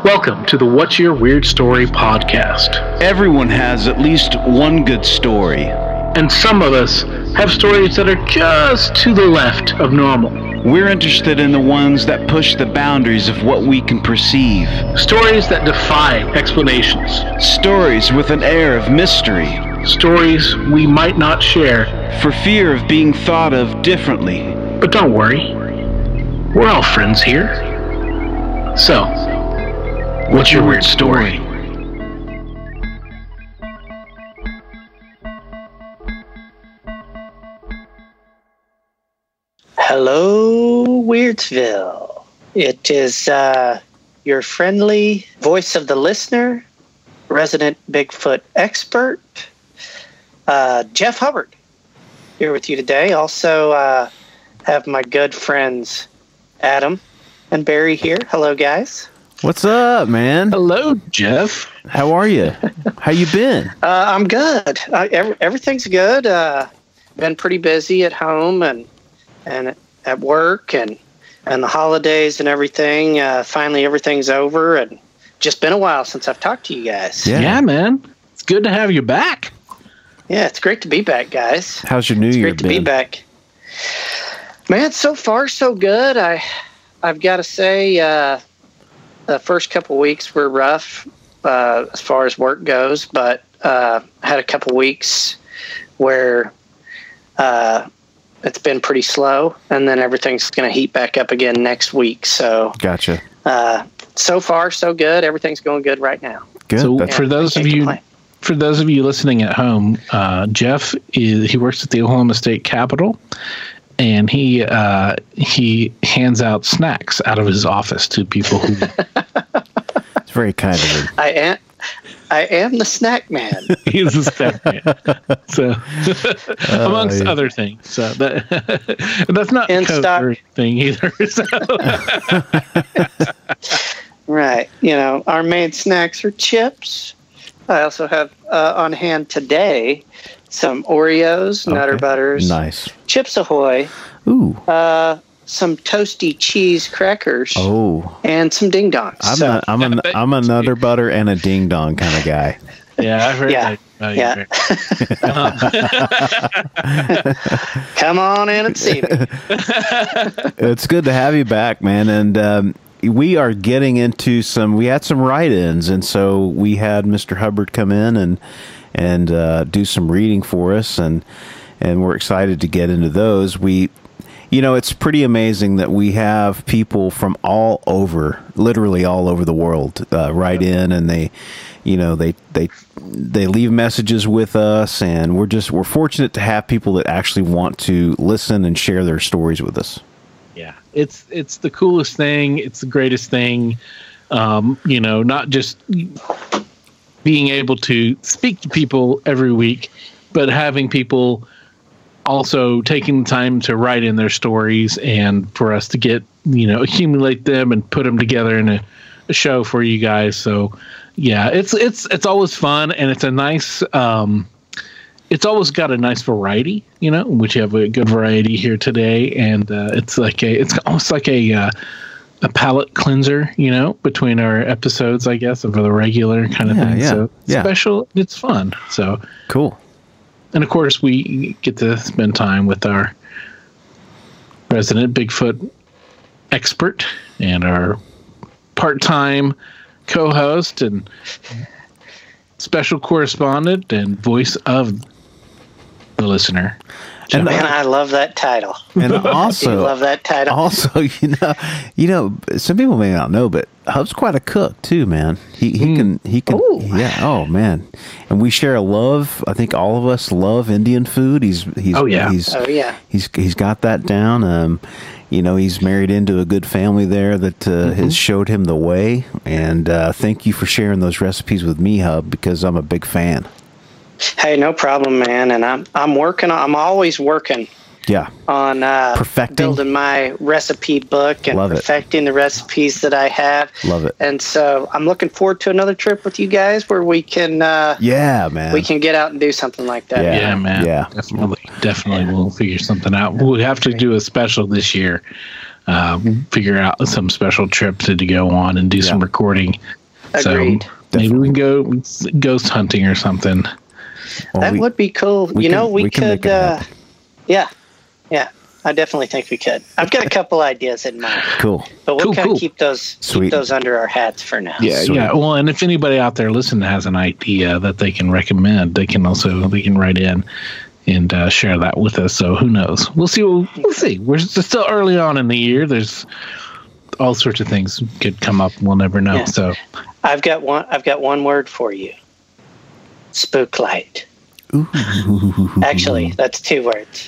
Welcome to the What's Your Weird Story podcast. Everyone has at least one good story. And some of us have stories that are just to the left of normal. We're interested in the ones that push the boundaries of what we can perceive. Stories that defy explanations. Stories with an air of mystery. Stories we might not share for fear of being thought of differently. But don't worry, we're all friends here. So, what's your weird story? Hello, Weirdsville. It is your friendly voice of the listener, resident Bigfoot expert, Jeff Hubbard, here with you today. Also have my good friends Adam and Barry here. Hello, guys. What's up, man? Hello, Jeff. How are you? How you been? I'm good. Everything's good. Been pretty busy at home and at work and the holidays and everything. Finally, everything's over, and just been a while since I've talked to you guys. Yeah, man. It's good to have you back. Yeah, it's great to be back, guys. How's your New Year been? It's great to be back. Man, so far so good. I've got to say, the first couple weeks were rough as far as work goes, but had a couple weeks where it's been pretty slow, and then everything's going to heat back up again next week. So, gotcha. So far so good. Everything's going good right now. Good. So for those of you listening at home, Jeff he works at the Oklahoma State Capitol. And he hands out snacks out of his office to people who. It's very kind of him. I am the snack man. He's the snack man. So, amongst other things. So that's not in stock thing either. So. Right. Our main snacks are chips. I also have on hand today some Oreos, Nutter Butters, nice, Chips Ahoy, some toasty cheese crackers, and some Ding Dongs. I'm a Nutter Butter and a Ding Dong kind of guy. Yeah, I've heard that. Come on in and see me. It's good to have you back, man. And we are getting into we had some write-ins, and so we had Mr. Hubbard come in and do some reading for us, and we're excited to get into those. It's pretty amazing that we have people from all over, literally all over the world, write in, and they leave messages with us, and we're fortunate to have people that actually want to listen and share their stories with us. Yeah, it's the coolest thing. It's the greatest thing. Not just being able to speak to people every week, but having people also taking the time to write in their stories, and for us to get, accumulate them and put them together in a show for you guys. So yeah, it's always fun, and it's a nice, it's always got a nice variety, which you have a good variety here today. And it's almost like a palate cleanser, between our episodes, I guess, of the regular kind of thing. Yeah, so special, it's fun. So cool. And of course, we get to spend time with our resident Bigfoot expert and our part-time co-host and special correspondent and voice of the listener. And I love that title. And also, I love that title. Also, some people may not know, but Hub's quite a cook too, man. He can. Yeah. Oh man. And we share a love. I think all of us love Indian food. He's got that down. He's married into a good family there that has showed him the way. And thank you for sharing those recipes with me, Hub, because I'm a big fan. Hey, no problem, man. And I'm working. I'm always working. Yeah. On perfecting, building my recipe book and perfecting the recipes that I have. Love it. And so I'm looking forward to another trip with you guys where we can. Man. We can get out and do something like that. Yeah, man. Yeah. Definitely. We'll figure something out. We'll have to do a special this year. figure out some special trip to go on and do some recording. Agreed. So maybe we can go ghost hunting or something. Well, that would be cool. We could. Yeah. I definitely think we could. I've got a couple ideas in mind. Cool. But we'll kind of keep those under our hats for now. Yeah. Well, and if anybody out there listening has an idea that they can recommend, they can write in and share that with us. So who knows? We'll see. We'll see. We're still early on in the year. There's all sorts of things could come up. We'll never know. Yeah. So I've got one word for you. Spooklight. Ooh. Actually, that's 2 words.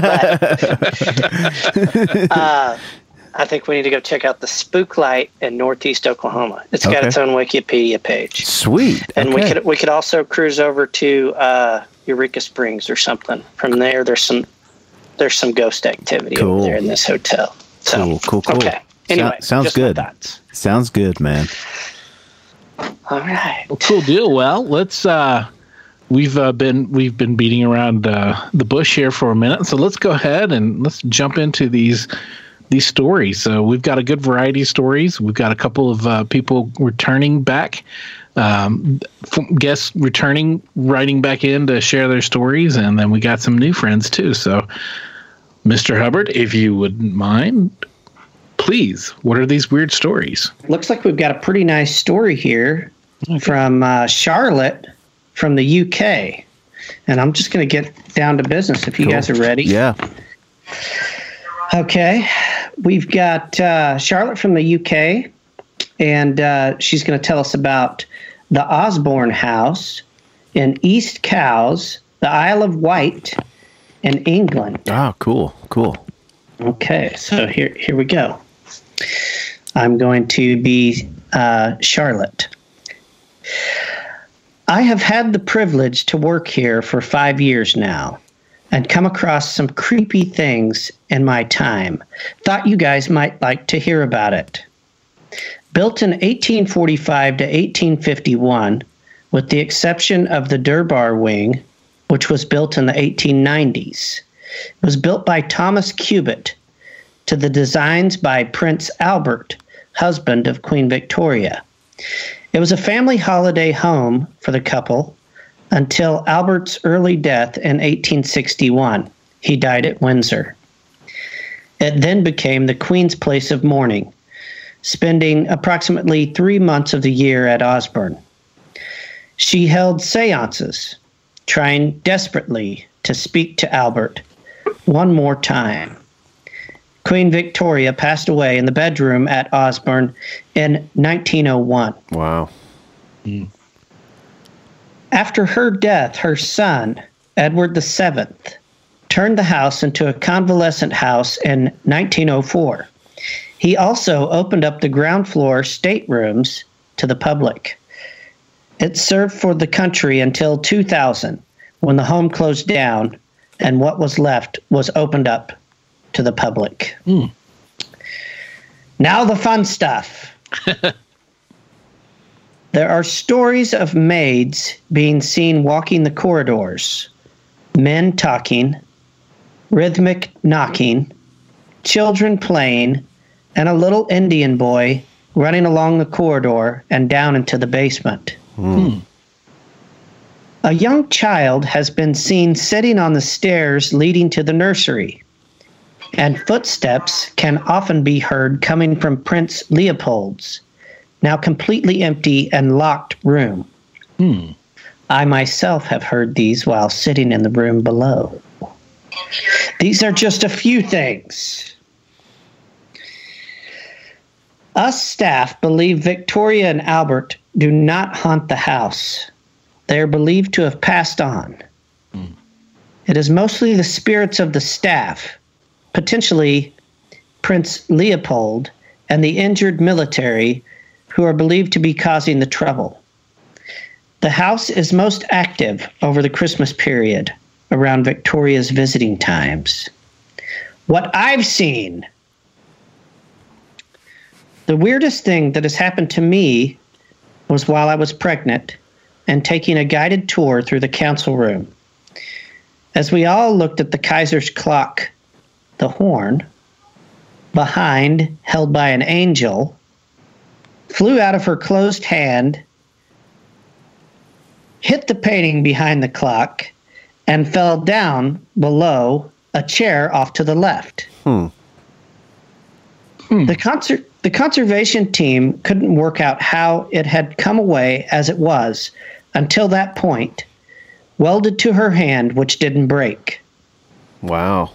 I think we need to go check out the Spooklight in Northeast Oklahoma. It's got its own Wikipedia page. Sweet. And we could also cruise over to Eureka Springs or something. From there, there's some ghost activity over there in this hotel. So, cool. Okay. Anyway, sounds good. Sounds good, man. All right. Well, cool deal. Well, let's. We've been beating around the bush here for a minute, so let's go ahead and let's jump into these stories. So we've got a good variety of stories. We've got a couple of people returning back, guests returning, writing back in to share their stories, and then we got some new friends too. So, Mr. Hubbard, if you wouldn't mind, please, what are these weird stories? Looks like we've got a pretty nice story here from Charlotte from the UK. And I'm just going to get down to business if you guys are ready. Yeah. Okay. We've got Charlotte from the UK, and she's going to tell us about the Osborne House in East Cowes, the Isle of Wight in England. Oh, cool. Okay, so here we go. I'm going to be Charlotte. I have had the privilege to work here for 5 years now and come across some creepy things in my time. Thought you guys might like to hear about it. Built in 1845 to 1851, with the exception of the Durbar Wing, which was built in the 1890s. It was built by Thomas Cubitt to the designs by Prince Albert, husband of Queen Victoria. It was a family holiday home for the couple until Albert's early death in 1861. He died at Windsor. It then became the Queen's place of mourning, spending approximately 3 months of the year at Osborne. She held seances, trying desperately to speak to Albert one more time. Queen Victoria passed away in the bedroom at Osborne in 1901. Wow. After her death, her son, Edward VII, turned the house into a convalescent house in 1904. He also opened up the ground floor staterooms to the public. It served for the country until 2000, when the home closed down and what was left was opened up to the public. Now the fun stuff. There are stories of maids being seen walking the corridors, men talking, rhythmic knocking, children playing, and a little Indian boy running along the corridor and down into the basement. A young child has been seen sitting on the stairs leading to the nursery, and footsteps can often be heard coming from Prince Leopold's, now completely empty and locked room. I myself have heard these while sitting in the room below. These are just a few things. Us staff believe Victoria and Albert do not haunt the house. They are believed to have passed on. It is mostly the spirits of the staff, potentially Prince Leopold and the injured military, who are believed to be causing the trouble. The house is most active over the Christmas period, around Victoria's visiting times. What I've seen. The weirdest thing that has happened to me was while I was pregnant and taking a guided tour through the council room. As we all looked at the Kaiser's clock, the horn, behind, held by an angel, flew out of her closed hand, hit the painting behind the clock, and fell down below a chair off to the left. The conservation team couldn't work out how it had come away as it was until that point, welded to her hand, which didn't break. Wow.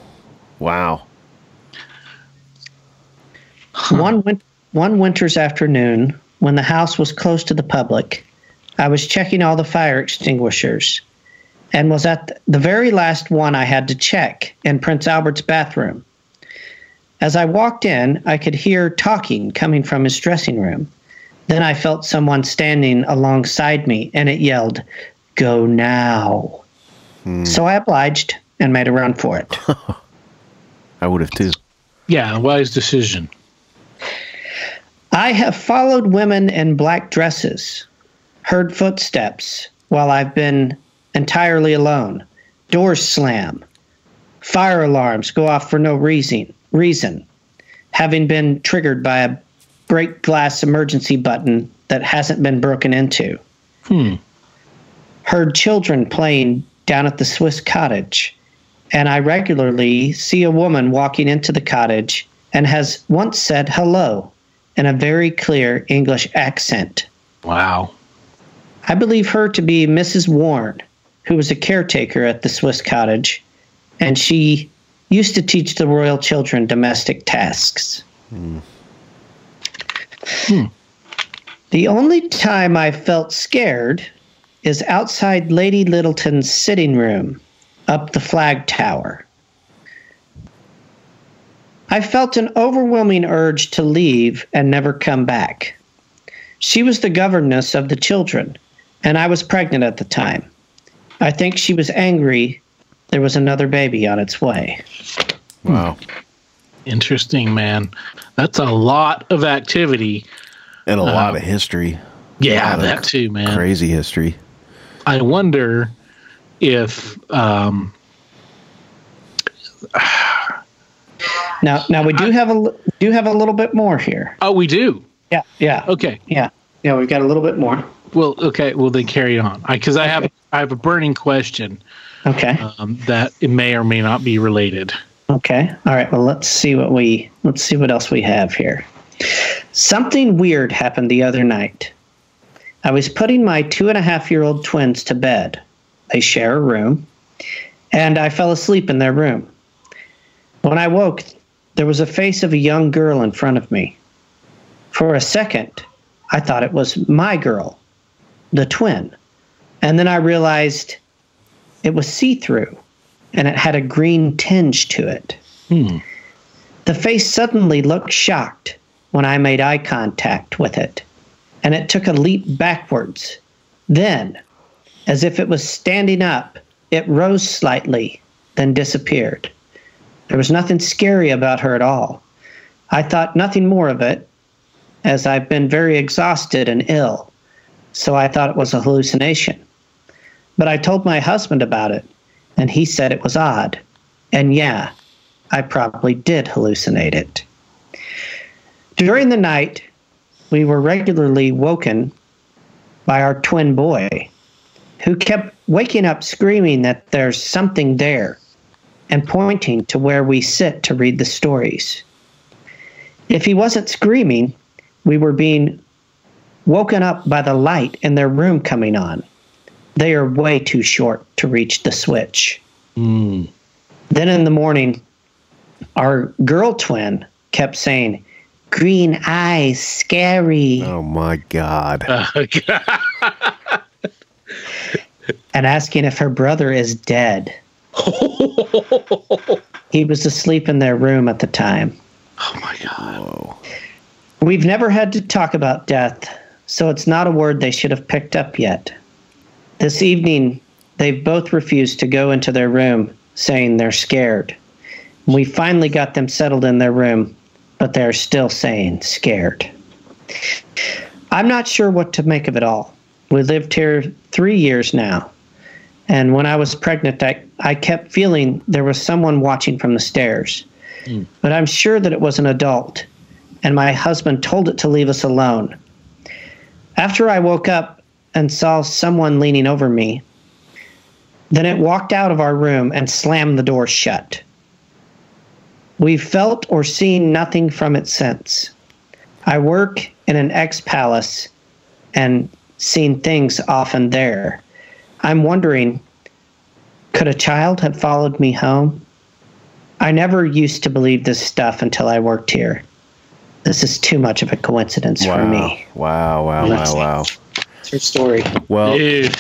One winter's afternoon, when the house was closed to the public, I was checking all the fire extinguishers and was at the very last one I had to check in Prince Albert's bathroom. As I walked in, I could hear talking coming from his dressing room. Then I felt someone standing alongside me, and it yelled, "Go now." So I obliged and made a run for it. I would have too. Yeah, wise decision. I have followed women in black dresses, heard footsteps while I've been entirely alone, doors slam, fire alarms go off for no reason, having been triggered by a break glass emergency button that hasn't been broken into. Heard children playing down at the Swiss cottage, and I regularly see a woman walking into the cottage and has once said hello in a very clear English accent. Wow. I believe her to be Mrs. Warren, who was a caretaker at the Swiss cottage, and she used to teach the royal children domestic tasks. The only time I felt scared is outside Lady Littleton's sitting room up the flag tower. I felt an overwhelming urge to leave and never come back. She was the governess of the children, and I was pregnant at the time. I think she was angry there was another baby on its way. Wow. Interesting, man. That's a lot of activity. And a lot of history. Yeah, that too, man. Crazy history. I wonder if Now we do have a little bit more here. oh, we do. Yeah. Okay. Yeah, we've got a little bit more. Well, okay. Well, then carry on. Because I have a burning question. Okay. That it may or may not be related. Okay. All right. Well, let's see what else we have here. Something weird happened the other night. I was putting my 2.5-year-old twins to bed. They share a room, and I fell asleep in their room. When I woke, there was a face of a young girl in front of me. For a second, I thought it was my girl, the twin. And then I realized it was see-through, and it had a green tinge to it. The face suddenly looked shocked when I made eye contact with it, and it took a leap backwards. Then, as if it was standing up, it rose slightly, then disappeared. There was nothing scary about her at all. I thought nothing more of it, as I've been very exhausted and ill, so I thought it was a hallucination. But I told my husband about it, and he said it was odd. And yeah, I probably did hallucinate it. During the night, we were regularly woken by our twin boy, who kept waking up screaming that there's something there and pointing to where we sit to read the stories. If he wasn't screaming, we were being woken up by the light in their room coming on. They are way too short to reach the switch. Then in the morning, our girl twin kept saying, "Green eyes, scary." Oh, my God. And asking if her brother is dead. He was asleep in their room at the time. Oh my God. Whoa. We've never had to talk about death, so it's not a word they should have picked up yet. This evening, they've both refused to go into their room, saying they're scared. We finally got them settled in their room, but they're still saying scared. I'm not sure what to make of it all. We lived here 3 years now, and when I was pregnant, I kept feeling there was someone watching from the stairs. but I'm sure that it was an adult, and my husband told it to leave us alone. After I woke up and saw someone leaning over me, then it walked out of our room and slammed the door shut. We've felt or seen nothing from it since. I work in an ex-palace and seen things often there. I'm wondering, could a child have followed me home? I never used to believe this stuff until I worked here. This is too much of a coincidence for me. Wow. It's her story. Well, Dude.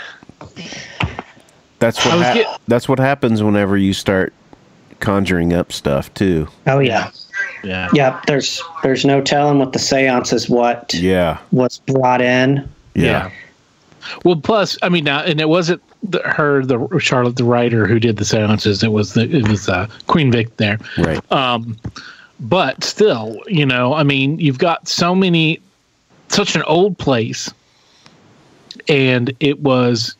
that's what happens whenever you start conjuring up stuff too. Oh yeah. Yeah. Yep. There's no telling what the seance is. What's brought in. Yeah. Well, plus, I mean, now, and it wasn't Charlotte, the writer, who did the seances. It was Queen Vic there. Right. But still, I mean, you've got such an old place, and it was,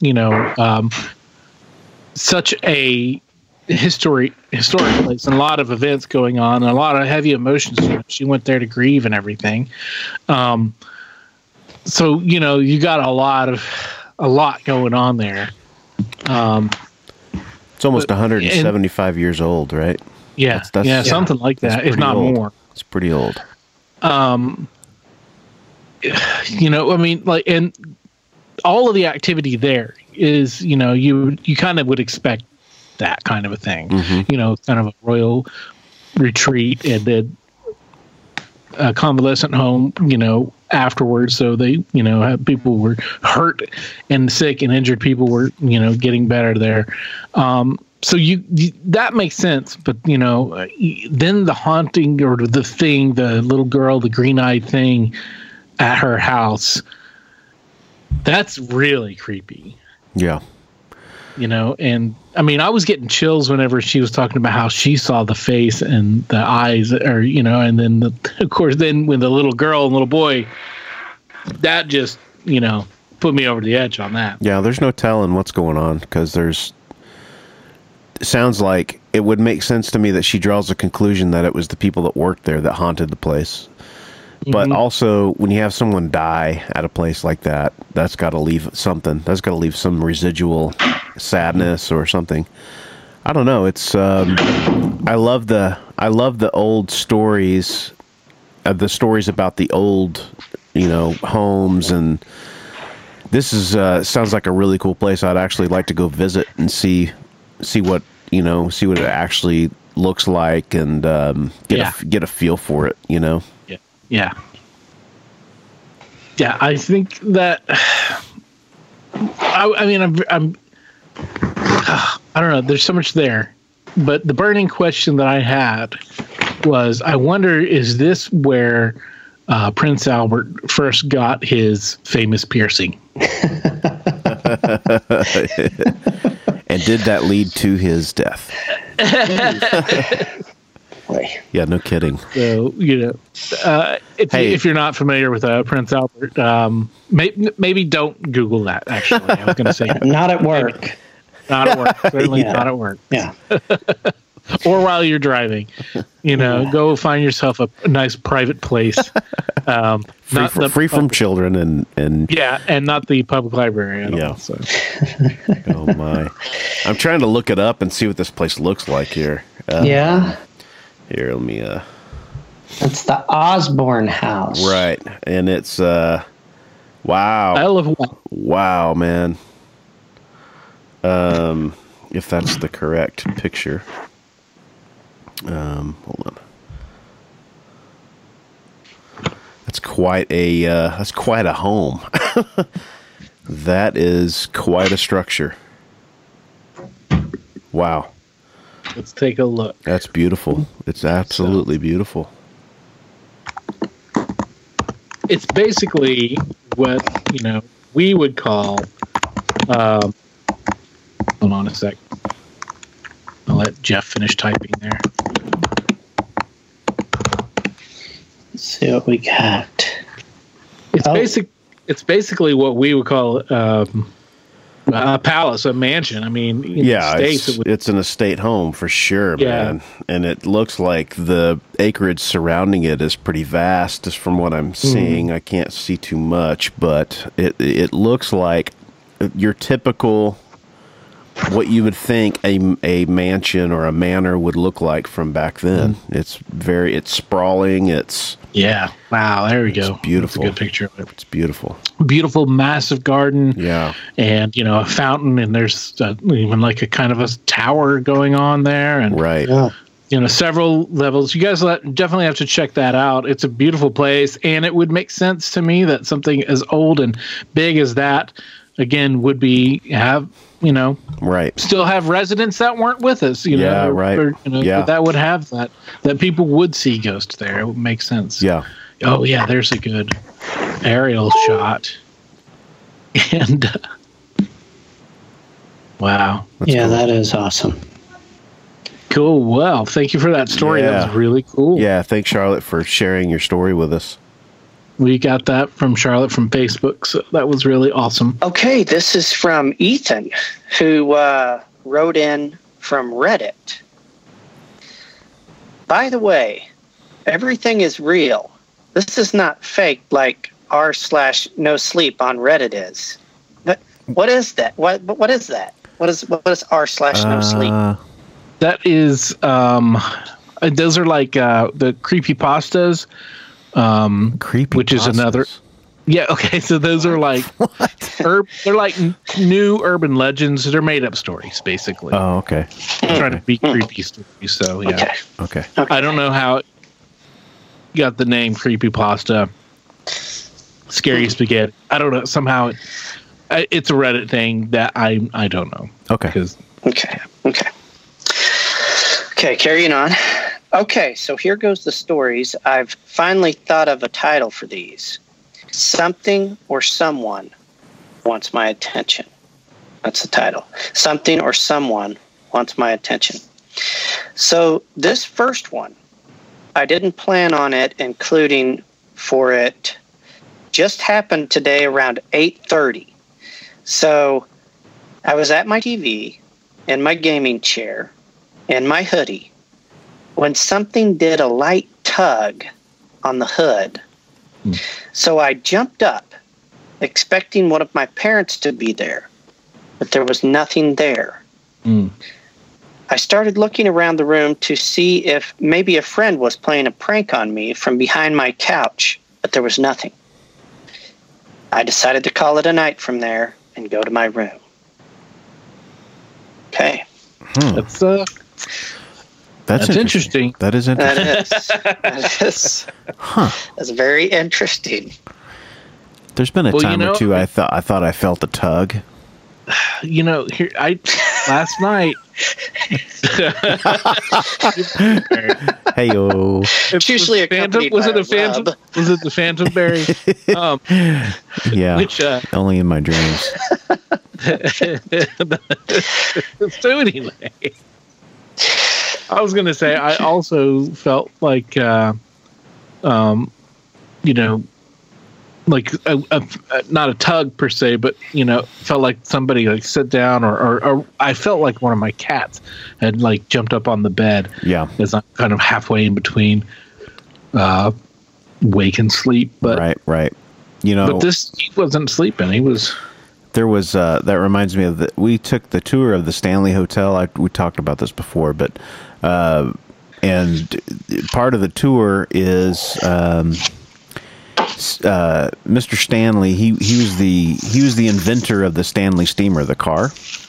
such a historic place, and a lot of events going on, and a lot of heavy emotions. She went there to grieve and everything. So you got a lot going on there. It's almost 175 years old, right? Yeah, something like that, if not old. more. It's pretty old. I mean, like, and all of the activity there is, you kind of would expect that kind of a thing. Mm-hmm. Kind of a royal retreat, and then a convalescent home, afterwards. So they, people were hurt and sick and injured. People were, getting better there. So that makes sense. But, then the haunting, or the little girl, the green-eyed thing at her house, that's really creepy. Yeah. And I mean, I was getting chills whenever she was talking about how she saw the face and the eyes, or, and then of course, then when the little girl and little boy, that just, put me over the edge on that. Yeah. There's no telling what's going on, because it sounds like it would make sense to me that she draws a conclusion that it was the people that worked there that haunted the place. But also, when you have someone die at a place like that, that's got to leave something. That's got to leave some residual sadness or something. I don't know. It's I love the old stories, the stories about the old, homes, and this is sounds like a really cool place. I'd actually like to go visit and see what it actually looks like, and get a feel for it. Yeah. I think that. I mean, I'm. I don't know. There's so much there, but the burning question that I had was: I wonder, is this where Prince Albert first got his famous piercing? And did that lead to his death? Yeah, no kidding. So, if you're not familiar with Prince Albert, maybe don't Google that, actually. I was going to say. Not at work. Not at work. Certainly not at work. Yeah. Or while you're driving. Go find yourself a nice private place. Free from children and yeah, and not the public library at all. So. Oh, my. I'm trying to look it up and see what this place looks like here. Yeah. Here, let me. It's the Osborne House. Right, and it's wow. I love. Wow, man. If that's the correct picture. Hold on. That's quite a home. That is quite a structure. Wow. Let's take a look. That's beautiful. It's absolutely beautiful. It's basically what, we would call, hold on a sec. I'll let Jeff finish typing there. Let's see what we got. It's basically what we would call A palace, a mansion. I mean, Yeah, states, it's an estate home for sure, man. And it looks like the acreage surrounding it is pretty vast, just from what I'm seeing. I can't see too much, but it looks like your typical, what you would think a mansion or a manor would look like from back then. It's sprawling. Yeah. Wow. There we go. Beautiful. That's a good picture of it. It's beautiful. Beautiful, massive garden. Yeah. And, a fountain, and there's even like a kind of a tower going on there. And, right. Yeah. Several levels. You guys definitely have to check that out. It's a beautiful place. And it would make sense to me that something as old and big as that, again, would right. still have residents that weren't with us, Yeah, right. That would have that people would see ghosts there. It would make sense. Yeah. Oh yeah, there's a good aerial shot. And wow. That's cool. That is awesome. Cool. Well, thank you for that story. Yeah. That was really cool. Yeah, thanks Charlotte for sharing your story with us. We got that from Charlotte from Facebook, so that was really awesome. Okay, this is from Ethan, who wrote in from Reddit. By the way, everything is real. This is not fake like r/no sleep on Reddit is. But what is that? What is that? What is r/no sleep? That is those are like the creepypastas. Creepy, which is another. Yeah. Okay. So those are like they're like new urban legends. They're made up stories, basically. Oh, okay. Trying to be creepy stories. So yeah. Okay. I don't know how it got the name creepypasta. Scary spaghetti. I don't know. Somehow it's a Reddit thing that I don't know. Okay. Okay. Carrying on. Okay, so here goes the stories. I've finally thought of a title for these. Something or Someone Wants My Attention. That's the title. Something or Someone Wants My Attention. So this first one, I didn't plan on it including for it. Just happened today around 8:30. So I was at my TV, in my gaming chair, in my hoodie, when something did a light tug on the hood. So I jumped up, expecting one of my parents to be there, but there was nothing there. I started looking around the room to see if maybe a friend was playing a prank on me from behind my couch, but there was nothing. I decided to call it a night from there and go to my room. Okay. That's interesting. That is interesting. That is. That's very interesting. There's been a time or two I thought I felt a tug. Here last night. Hey-o. It's usually accompanied by a phantom? rub. Was it the phantom berry? Yeah. Which only in my dreams. So anyway. I was going to say, I also felt like, like not a tug per se, but, felt like somebody like sit down or I felt like one of my cats had like jumped up on the bed. Yeah. As I'm kind of halfway in between wake and sleep. But, Right. But he wasn't sleeping. He was... There was that reminds me of we took the tour of the Stanley Hotel. We talked about this before, but and part of the tour is Mr. Stanley. He was the inventor of the Stanley steamer, the car.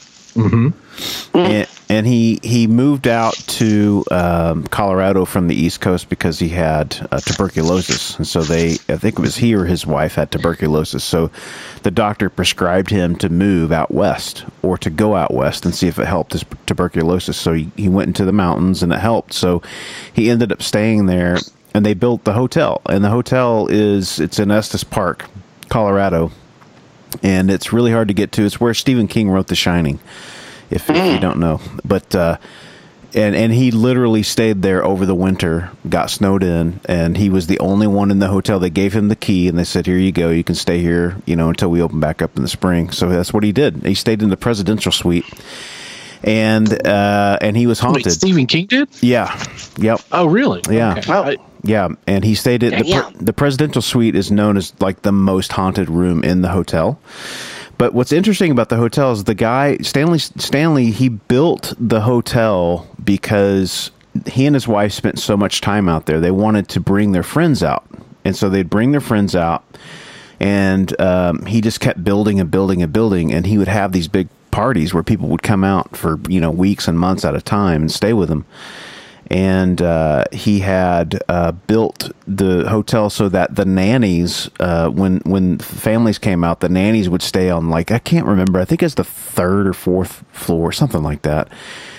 And he moved out to Colorado from the East Coast because he had tuberculosis, and so I think it was he or his wife had tuberculosis. So the doctor prescribed him to move out west or to go out west and see if it helped his tuberculosis. So he went into the mountains and it helped. So he ended up staying there, and they built the hotel. And the hotel it's in Estes Park, Colorado, and it's really hard to get to. It's where Stephen King wrote The Shining. If you don't know, but And he literally stayed there over the winter, got snowed in, and he was the only one in the hotel. They gave him the key, and they said, "Here you go. You can stay here, until we open back up in the spring." So that's what he did. He stayed in the presidential suite, and he was haunted. Wait, Stephen King did? Yeah. Yep. Oh, really? Yeah. Okay. Yeah, and he stayed at the presidential suite is known as like the most haunted room in the hotel. But what's interesting about the hotel is the guy, Stanley, he built the hotel because he and his wife spent so much time out there. They wanted to bring their friends out. And so they'd bring their friends out, and he just kept building and building and building. And he would have these big parties where people would come out for, weeks and months at a time and stay with him. And he had built the hotel so that the nannies, when families came out, the nannies would stay on, like, I can't remember. I think it's the third or fourth floor, something like that.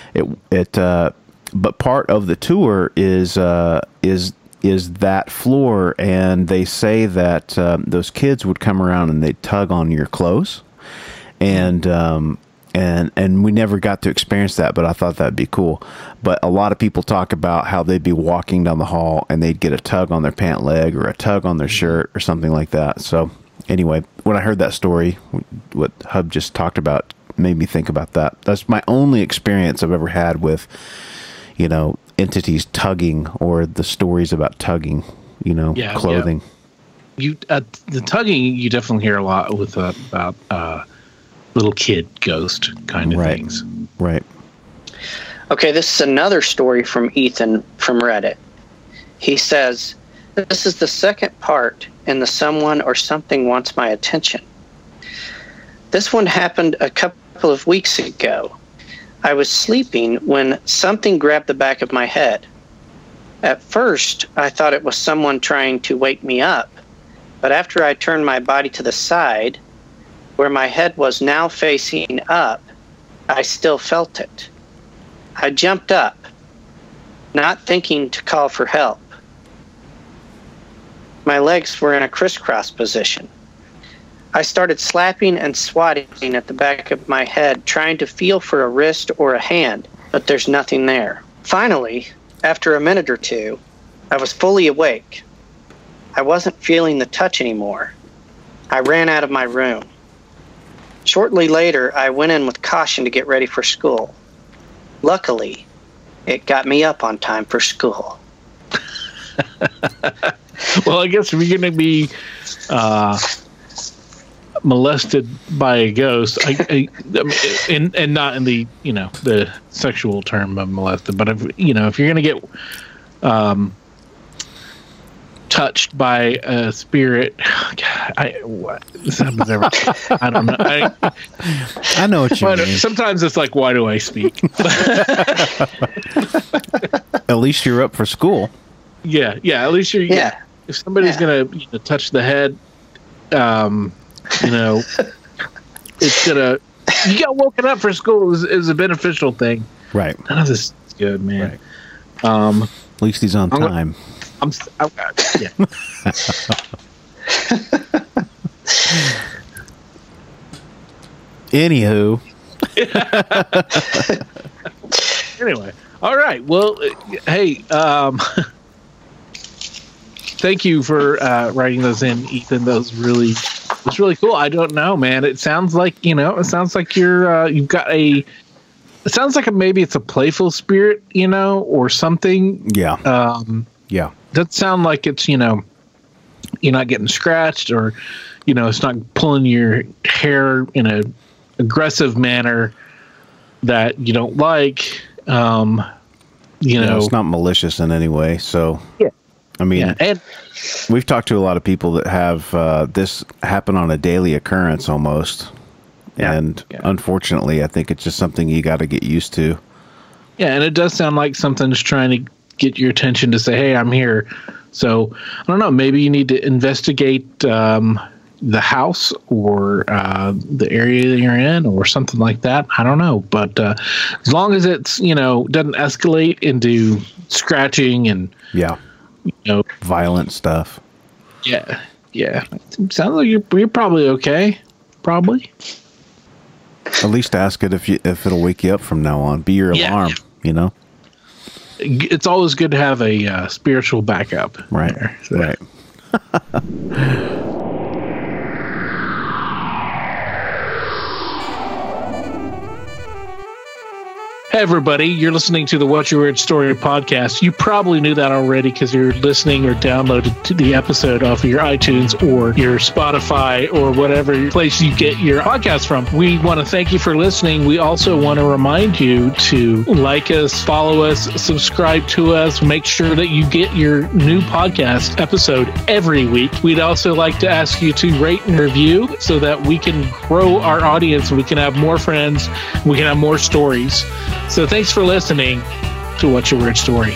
But part of the tour is that floor, and they say that those kids would come around and they'd tug on your clothes, and we never got to experience that, but I thought that'd be cool. But a lot of people talk about how they'd be walking down the hall and they'd get a tug on their pant leg or a tug on their shirt or something like that. So anyway, when I heard that story, what Hub just talked about made me think about that. That's my only experience I've ever had with, entities tugging, or the stories about tugging, clothing. Yeah. The tugging, you definitely hear a lot with about little kid ghost kind of things. Right. Okay, this is another story from Ethan from Reddit. He says, "This is the second part in the someone or something wants my attention. This one happened a couple of weeks ago. I was sleeping when something grabbed the back of my head. At first, I thought it was someone trying to wake me up, but after I turned my body to the side, where my head was now facing up, I still felt it. I jumped up, not thinking to call for help. My legs were in a crisscross position. I started slapping and swatting at the back of my head, trying to feel for a wrist or a hand, but there's nothing there. Finally, after a minute or two, I was fully awake. I wasn't feeling the touch anymore. I ran out of my room. Shortly later, I went in with caution to get ready for school. Luckily, it got me up on time for school." Well, I guess if you're going to be molested by a ghost, and not in the the sexual term of molested, but if if you're going to get touched by a spirit, this happens every time. I don't know. I know what you mean. Sometimes it's like, why do I speak? At least you're up for school. Yeah. At least you're. Yeah. If somebody's gonna touch the head, it's gonna. You got woken up for school is a beneficial thing. Right. None of this is good, man. Right. At least he's on time. Yeah. Anywho. Anyway, all right. Well, hey, thank you for writing those in, Ethan. That's really cool. I don't know, man. It sounds like you're you've got a. It sounds like maybe it's a playful spirit, or something. Yeah. Yeah. Doesn't sound like it's you're not getting scratched, or it's not pulling your hair in a aggressive manner that you don't like. It's not malicious in any way. So yeah, I mean, and we've talked to a lot of people that have this happen on a daily occurrence almost. Yeah. And unfortunately, I think it's just something you got to get used to. Yeah, and it does sound like something's trying to get your attention to say, "Hey, I'm here." So I don't know. Maybe you need to investigate the house or the area that you're in, or something like that. I don't know, but as long as it's doesn't escalate into scratching and violent stuff. Yeah. It sounds like you're probably okay. Probably. At least ask it if it'll wake you up from now on. Be your alarm. it's always good to have a spiritual backup. Right. There, so. Right. Hey everybody, you're listening to the What's Your Weird Story podcast. You probably knew that already because you're listening or downloaded to the episode off of your iTunes or your Spotify or whatever place you get your podcast from. We want to thank you for listening. We also want to remind you to like us, follow us, subscribe to us, make sure that you get your new podcast episode every week. We'd also like to ask you to rate and review so that we can grow our audience, we can have more friends, we can have more stories. So thanks for listening to What's Your Weird Story.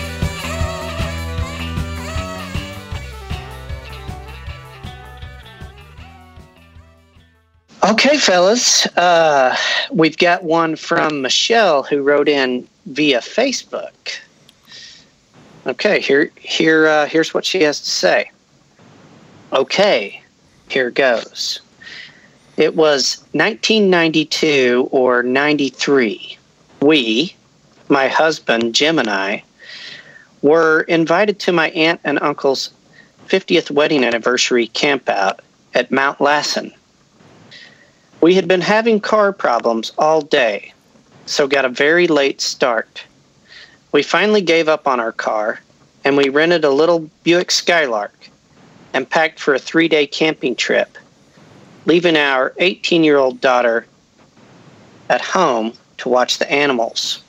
Okay, fellas. We've got one from Michelle who wrote in via Facebook. Okay, here's what she has to say. Okay, here goes. It was 1992 or 93. We, my husband, Jim, and I, were invited to my aunt and uncle's 50th wedding anniversary campout at Mount Lassen. We had been having car problems all day, so got a very late start. We finally gave up on our car, and we rented a little Buick Skylark and packed for a 3-day camping trip, leaving our 18-year-old daughter at home to watch the animals.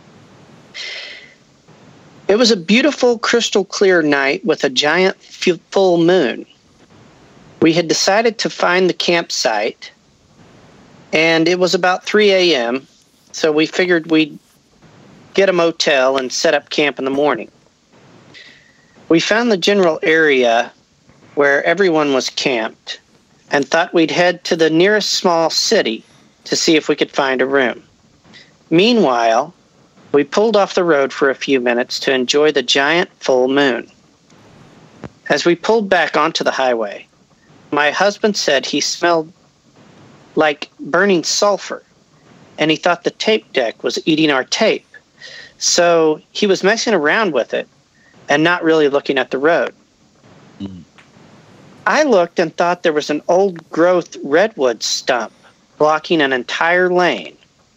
It was a beautiful, crystal clear night with a giant full moon. We had decided to find the campsite, and it was about 3 a.m., so we figured we'd get a motel and set up camp in the morning. We found the general area where everyone was camped and thought we'd head to the nearest small city to see if we could find a room. Meanwhile, we pulled off the road for a few minutes to enjoy the giant full moon. As we pulled back onto the highway, my husband said he smelled like burning sulfur, and he thought the tape deck was eating our tape. So he was messing around with it and not really looking at the road. I looked and thought there was an old growth redwood stump blocking an entire lane.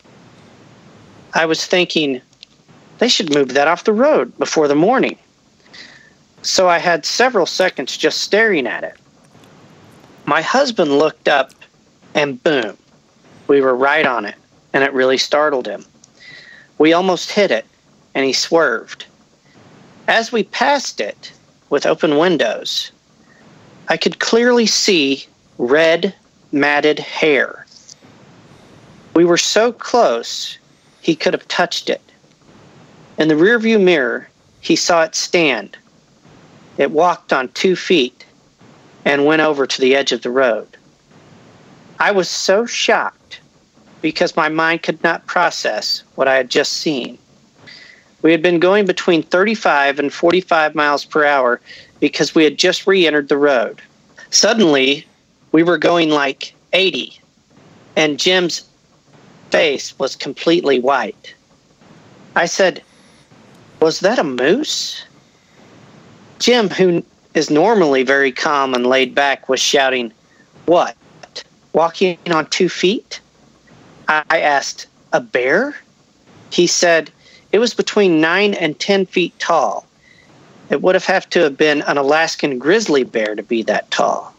I was thinking, they should move that off the road before the morning. So I had several seconds just staring at it. My husband looked up and boom, we were right on it, and it really startled him. We almost hit it, and he swerved. As we passed it, with open windows, I could clearly see red, matted hair. We were so close, he could have touched it. In the rearview mirror, he saw it stand. It walked on 2 feet and went over to the edge of the road. I was so shocked because my mind could not process what I had just seen. We had been going between 35 and 45 miles per hour because we had just re-entered the road. Suddenly, we were going like 80, and Jim's face was completely white. I said, "Was that a moose?" Jim, who is normally very calm and laid back, was shouting, "What? Walking on 2 feet?" I asked, "A bear?" He said, "It was between 9 and 10 feet tall. It would have to have been an Alaskan grizzly bear to be that tall."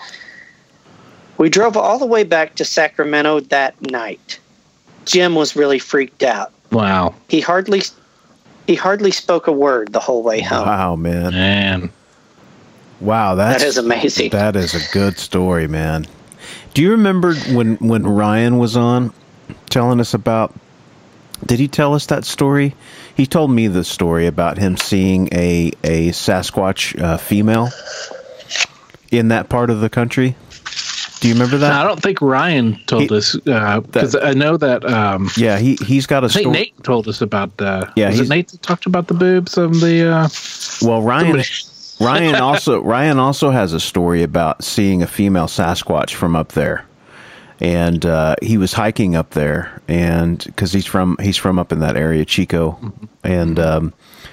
We drove all the way back to Sacramento that night. Jim was really freaked out. Wow. He hardly spoke a word the whole way home. Wow, man. Man. Wow, That is amazing. That is a good story, man. Do you remember when Ryan was on telling us about, did he tell us that story? He told me the story about him seeing a Sasquatch female in that part of the country. Do you remember that? No, I don't think Ryan told us, because I know that. Yeah, he's got a I think story. Nate told us about. Yeah, was it Nate that talked about the boobs of the? Well, Ryan also has a story about seeing a female Sasquatch from up there, and he was hiking up there, and because he's from up in that area, Chico, and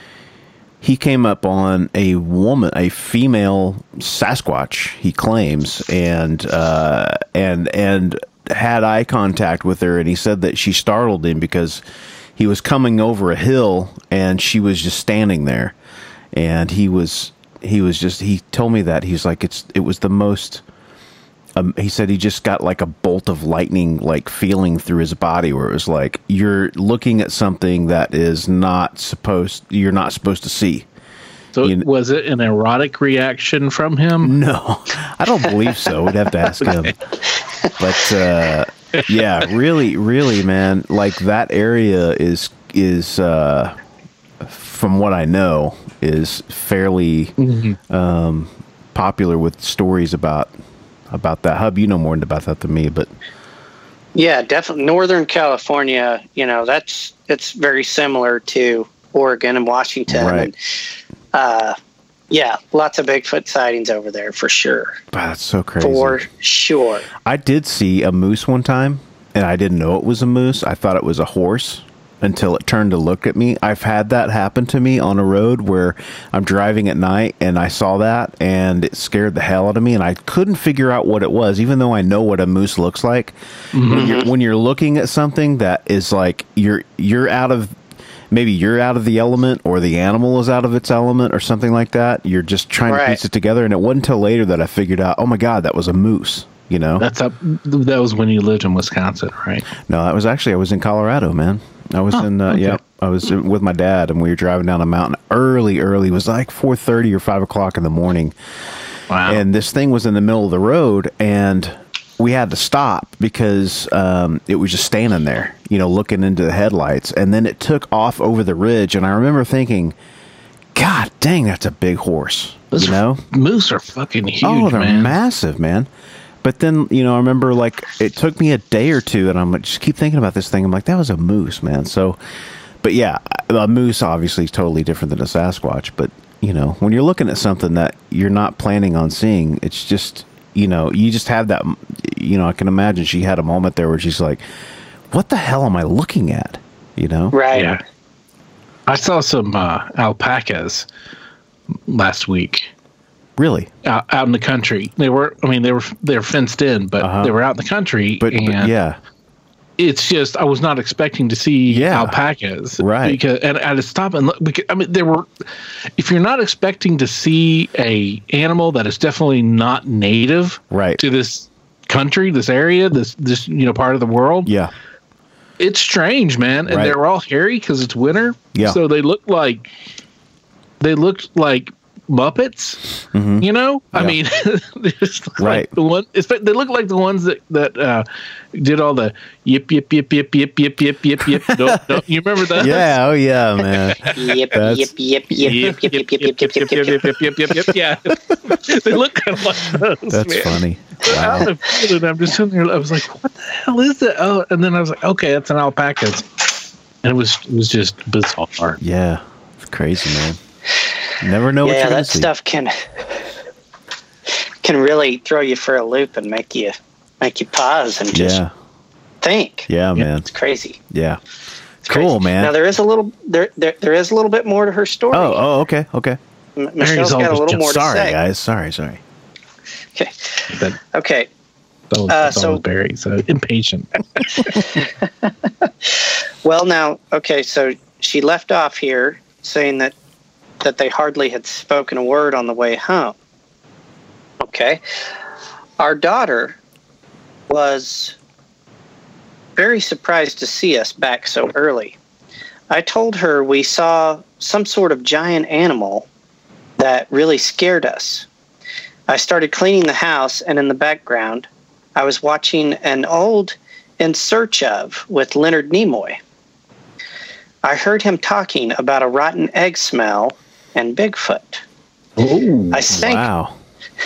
he came up on a woman, a female Sasquatch, he claims, and had eye contact with her, and he said that she startled him because he was coming over a hill and she was just standing there, and he told me that he's like, it was the most. He said he just got like a bolt of lightning, like feeling through his body, where it was like you're looking at something that you're not supposed to see. So was it an erotic reaction from him? No, I don't believe so. We'd have to ask him. But yeah, really, really, man, like that area is from what I know, is fairly popular with stories about that. Hub, you know more about that than me, but yeah, definitely Northern California. It's very similar to Oregon and Washington. Right. And, yeah, lots of Bigfoot sightings over there for sure. Wow, that's so crazy. For sure. I did see a moose one time, and I didn't know it was a moose. I thought it was a horse until it turned to look at me. I've had that happen to me on a road where I'm driving at night, and I saw that, and it scared the hell out of me, and I couldn't figure out what it was, even though I know what a moose looks like. Mm-hmm. When you're looking at something that is like you're out of the element, or the animal is out of its element, or something like that. You're just trying to piece it together, and it wasn't until later that I figured out, oh my God, that was a moose. That was when you lived in Wisconsin, right? No, I was in Colorado, man. I was I was with my dad, and we were driving down a mountain early. It was like 4:30 or 5 o'clock in the morning. Wow. And this thing was in the middle of the road, and we had to stop because it was just standing there, looking into the headlights. And then it took off over the ridge, and I remember thinking, God dang, that's a big horse. Moose are fucking huge, oh, they're man. massive, man. But then, I remember, like, it took me a day or two, and I'm like, just keep thinking about this thing. I'm like, that was a moose, man. So, but yeah, a moose obviously is totally different than a Sasquatch. But, when you're looking at something that you're not planning on seeing, it's just, you just have that, I can imagine she had a moment there where she's like, what the hell am I looking at? Right. Yeah. I saw some alpacas last week. Really? Out in the country. They were fenced in, but they were out in the country. But yeah. It's just, I was not expecting to see alpacas. Right. And I had to stop and look, because, if you're not expecting to see a animal that is definitely not native to this country, this area, this part of the world. Yeah. It's strange, man. And they're all hairy because it's winter. Yeah. So they looked like Muppets, Yeah. I mean, like the one. They look like the ones that did all the yip yip yip yip yip yip yip yip yip. Don't you remember that? Yeah. Oh yeah, man. Yip yip yip yip yip yip yip yip yip yip yip yip yip. Yeah, they look kind of like those. That's funny. Wow. I'm just sitting there. I was like, what the hell is that? Oh, and then I was like, okay, that's an alpaca. And it was just bizarre. Yeah, it's crazy, man. Never know what you're going to see. Yeah, that stuff can really throw you for a loop and make you pause and just think. Yeah, man. It's crazy. Yeah. It's cool, crazy. man. Now there is a little bit more to her story. Oh, okay. Michelle's got a little more to say. Sorry, guys. Sorry. Okay. Okay. So Barry, so impatient. Well, now, okay, so she left off here saying that they hardly had spoken a word on the way home. Okay. Our daughter was very surprised to see us back so early. I told her we saw some sort of giant animal that really scared us. I started cleaning the house, and in the background, I was watching an old In Search Of with Leonard Nimoy. I heard him talking about a rotten egg smell and Bigfoot. Ooh, I sank. Wow.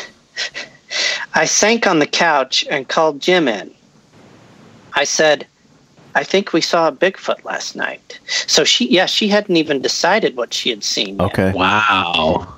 I sank on the couch and called Jim in. I said, I think we saw a Bigfoot last night. So she hadn't even decided what she had seen yet. Okay. Wow.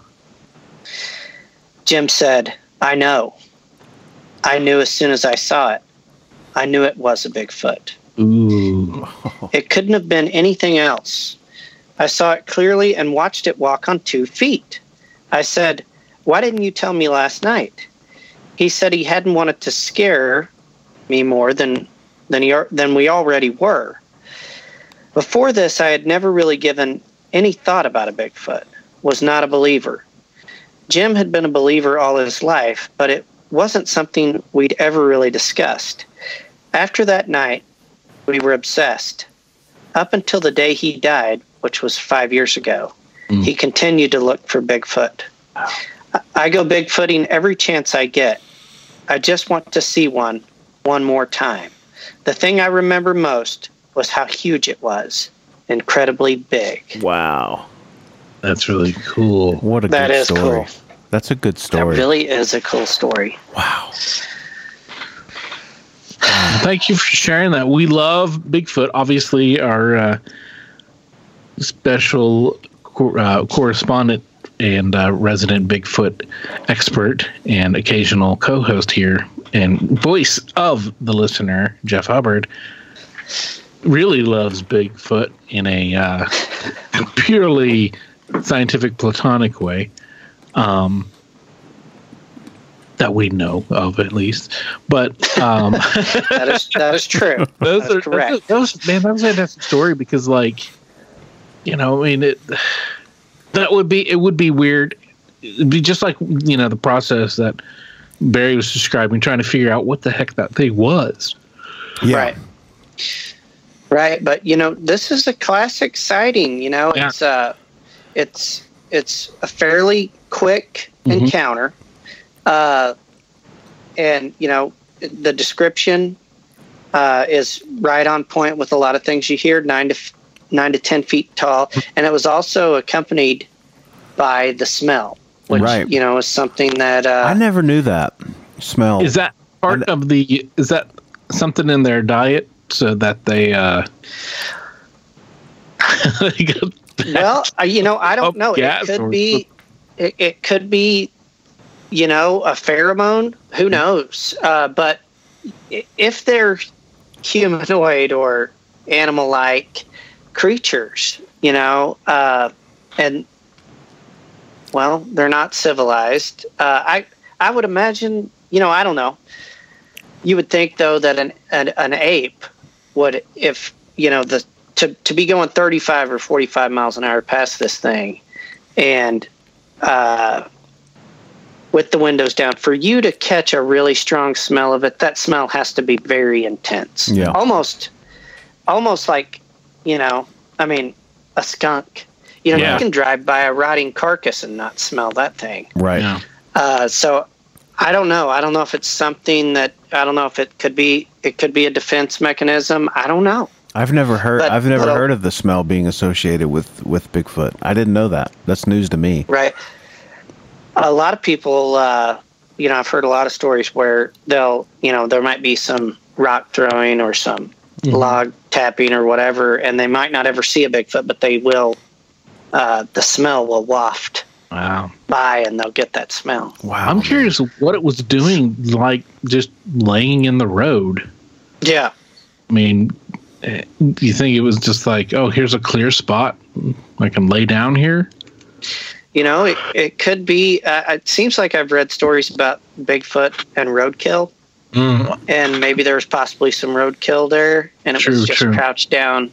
Jim said, I know. I knew as soon as I saw it. I knew it was a Bigfoot. Ooh. It couldn't have been anything else. I saw it clearly and watched it walk on 2 feet. I said, "Why didn't you tell me last night?" He said he hadn't wanted to scare me more than we already were. Before this, I had never really given any thought about a Bigfoot, was not a believer. Jim had been a believer all his life, but it wasn't something we'd ever really discussed. After that night, we were obsessed. Up until the day he died, which was 5 years ago, he continued to look for Bigfoot. I go Bigfooting every chance I get. I just want to see one more time. The thing I remember most was how huge it was. Incredibly big. Wow. That's really cool. What a That good is story. cool. That's a good That story. really is a cool story. Wow. Thank you for sharing that. We love Bigfoot. Obviously, our special correspondent and resident Bigfoot expert and occasional co-host here and voice of the listener, Jeff Hubbard, really loves Bigfoot in a purely scientific, platonic way. That we know of, at least. But That is true. those That's are correct. those man. That was a fantastic story because, like, you know, I mean, it would be weird. It'd be just like, you know, the process that Barry was describing, trying to figure out what the heck that thing was. Yeah. Right. But, you know, this is a classic sighting. You know, Yeah. it's a fairly quick encounter. And, you know, the description is right on point with a lot of things you hear, 9 to 10 feet tall. And it was also accompanied by the smell, which, you know, is something that I never knew that. Smell. Is that part of the? Is that something in their diet so that they? Well, you know, I don't know. It could be. It could be. You know, a pheromone. Who knows? But if they're humanoid or animal-like creatures, you know, and well, they're not civilized. I would imagine. You know, I don't know. You would think though that an ape would, if you know, to be going 35 or 45 miles an hour past this thing, and with the windows down, for you to catch a really strong smell of it, that smell has to be very intense. Yeah. Almost like, you know, I mean, a skunk. You know, you can drive by a rotting carcass and not smell that thing. Right. Yeah. So I don't know. I don't know if it's something that, I don't know if it could be a defense mechanism. I don't know. I've never heard. But I've never heard of the smell being associated with Bigfoot. I didn't know that. That's news to me. Right. A lot of people, you know, I've heard a lot of stories where they'll, you know, there might be some rock throwing or some log tapping or whatever, and they might not ever see a Bigfoot, but they will, the smell will waft by and they'll get that smell. Wow. I'm curious what it was doing, like just laying in the road. Yeah. I mean, do you think it was just like, oh, here's a clear spot, I can lay down here? You know, it could be. It seems like I've read stories about Bigfoot and roadkill, and maybe there was possibly some roadkill there, and it was just crouched down,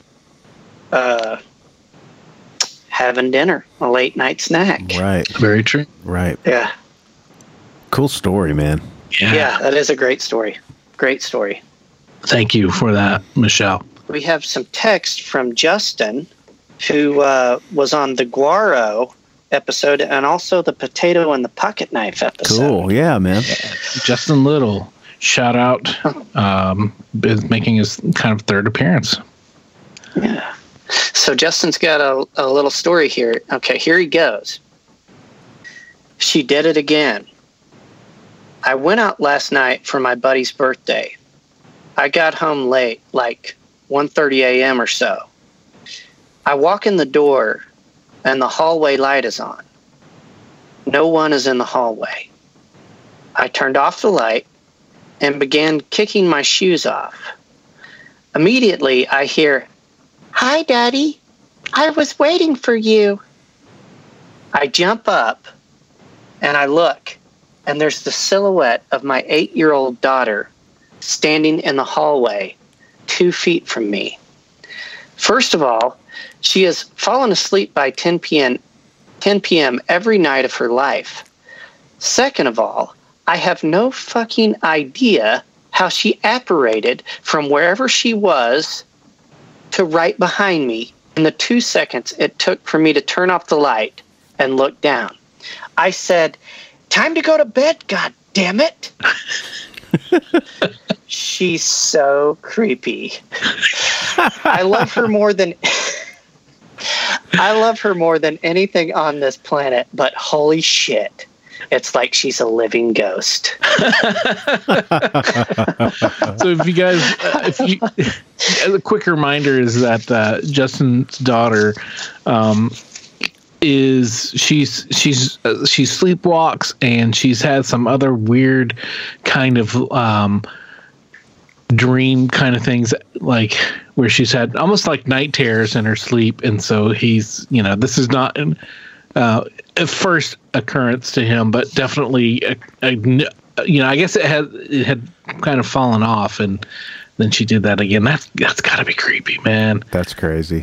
having dinner, a late night snack. Right. Very true. Right. Yeah. Cool story, man. Yeah, that is a great story. Great story. Thank you for that, Michelle. We have some text from Justin, who was on the Guaro episode and also the potato and the pocket knife episode. Cool. Yeah, man. Justin Little, shout out, is making his kind of third appearance. Yeah. So Justin's got a little story here. Okay, here he goes. She did it again. I went out last night for my buddy's birthday. I got home late, like 1:30 a.m. or so. I walk in the door and the hallway light is on. No one is in the hallway. I turned off the light and began kicking my shoes off. Immediately, I hear, "Hi, Daddy." I was waiting for you. I jump up and I look, and there's the silhouette of my 8-year-old daughter standing in the hallway 2 feet from me. First of all, she has fallen asleep by 10 p.m. every night of her life. Second of all, I have no fucking idea how she apparated from wherever she was to right behind me in the 2 seconds it took for me to turn off the light and look down. I said, "Time to go to bed, god damn it." She's so creepy. I love her more than anything on this planet, but holy shit. It's like she's a living ghost. So if you guys, a quick reminder is that Justin's daughter she sleepwalks, and she's had some other weird kind of dream kind of things, like where she's had almost like night terrors in her sleep, and so he's, this is not a first occurrence to him, but definitely I guess it had kind of fallen off, and then she did that again. That's got to be creepy, man. That's crazy.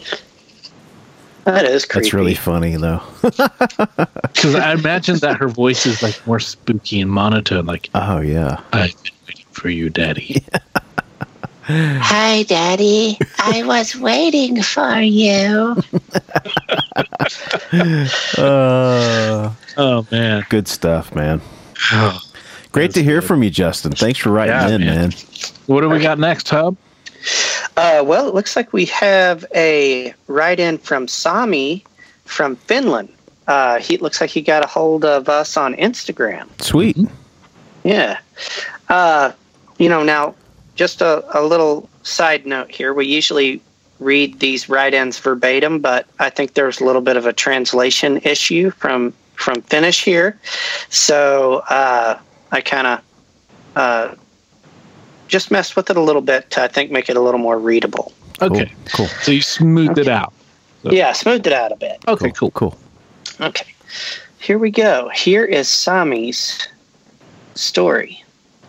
That is creepy. That's really funny, though. Because I imagine that her voice is like more spooky and monotone. Like, oh yeah, I've been waiting for you, Daddy. Hi, Daddy. I was waiting for you. Oh man, good stuff, man. Oh, great to hear from you, Justin. Thanks for writing in, man. What do we got next, Hub? Well, it looks like we have a write-in from Sami from Finland. He looks like he got a hold of us on Instagram. Sweet. Yeah. Now, just a little side note here. We usually read these write-ins verbatim, but I think there's a little bit of a translation issue from Finnish here. So I kind of just messed with it a little bit to, I think, make it a little more readable. Okay, cool. So you smoothed it out. So. Yeah, smoothed it out a bit. Okay, cool. Okay, here we go. Here is Sami's story.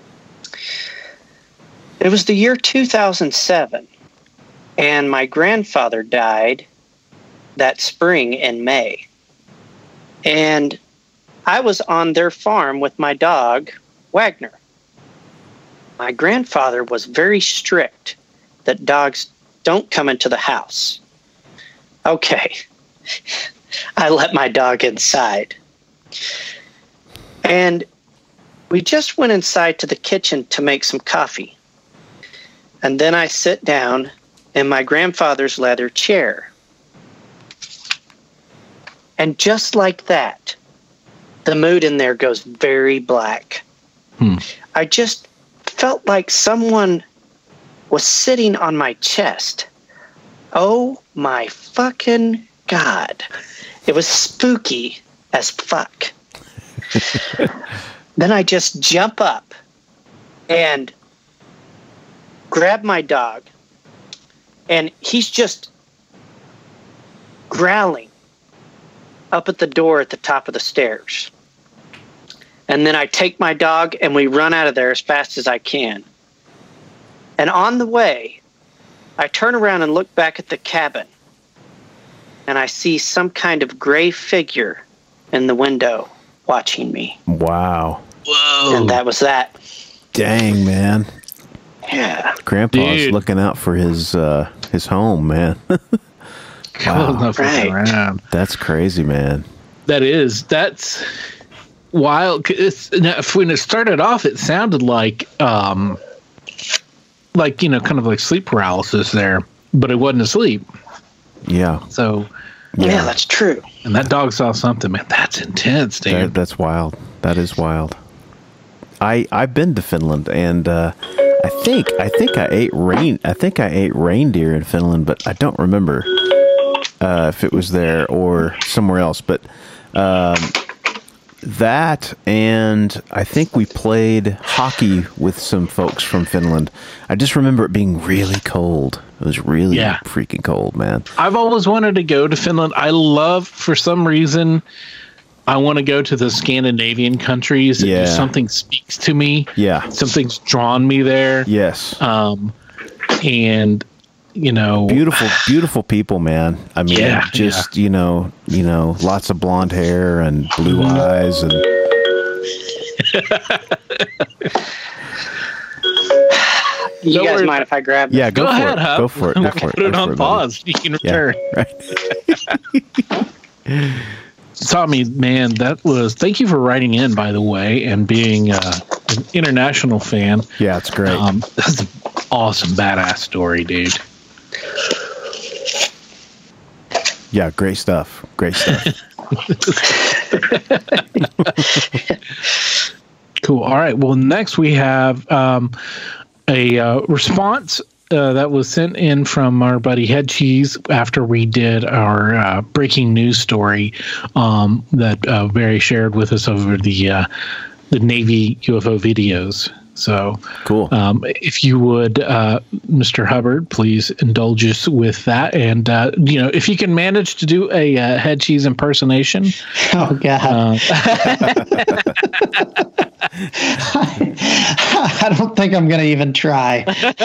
It was the year 2007, and my grandfather died that spring in May. And I was on their farm with my dog, Wagner. My grandfather was very strict that dogs don't come into the house. Okay. I let my dog inside. And we just went inside to the kitchen to make some coffee. And then I sit down in my grandfather's leather chair. And just like that, the mood in there goes very black. I just felt like someone was sitting on my chest. Oh my fucking God. It was spooky as fuck. Then I just jump up and grab my dog, and he's just growling up at the door at the top of the stairs. And then I take my dog and we run out of there as fast as I can. And on the way, I turn around and look back at the cabin, and I see some kind of gray figure in the window watching me. Wow. Whoa. And that was that. Dang, man. Yeah. Grandpa's looking out for his home, man. Wow. Right. That's crazy, man. That's wild. When it started off, it sounded like kind of like sleep paralysis there, but it wasn't asleep. Yeah. So. Yeah, that's true. And that dog saw something, man. That's intense, dude. That's wild. That is wild. I've been to Finland, and I think I ate reindeer in Finland, but I don't remember if it was there or somewhere else. But That, and I think we played hockey with some folks from Finland. I just remember it being really cold. It was really freaking cold, man. I've always wanted to go to Finland. I love, for some reason, I want to go to the Scandinavian countries. Yeah. Something speaks to me. Yeah. Something's drawn me there. Yes. And, you know, beautiful people, man. I mean, you know, lots of blonde hair and blue eyes and. You guys mind if I grab? Yeah, go ahead, for it. Hub. Go for it. Go for it. Put it on pause. You can return. Yeah, right. Tommy, man, thank you for writing in, by the way, and being an international fan. Yeah, it's great. That's an awesome, badass story, dude. Yeah, great stuff. Great stuff. Cool. All right. Well, next we have a response that was sent in from our buddy Head Cheese after we did our breaking news story that Barry shared with us over the Navy UFO videos. So cool. If you would, Mr. Hubbard, please indulge us with that. And, if you can manage to do a Head Cheese impersonation. Oh, God. I don't think I'm going to even try.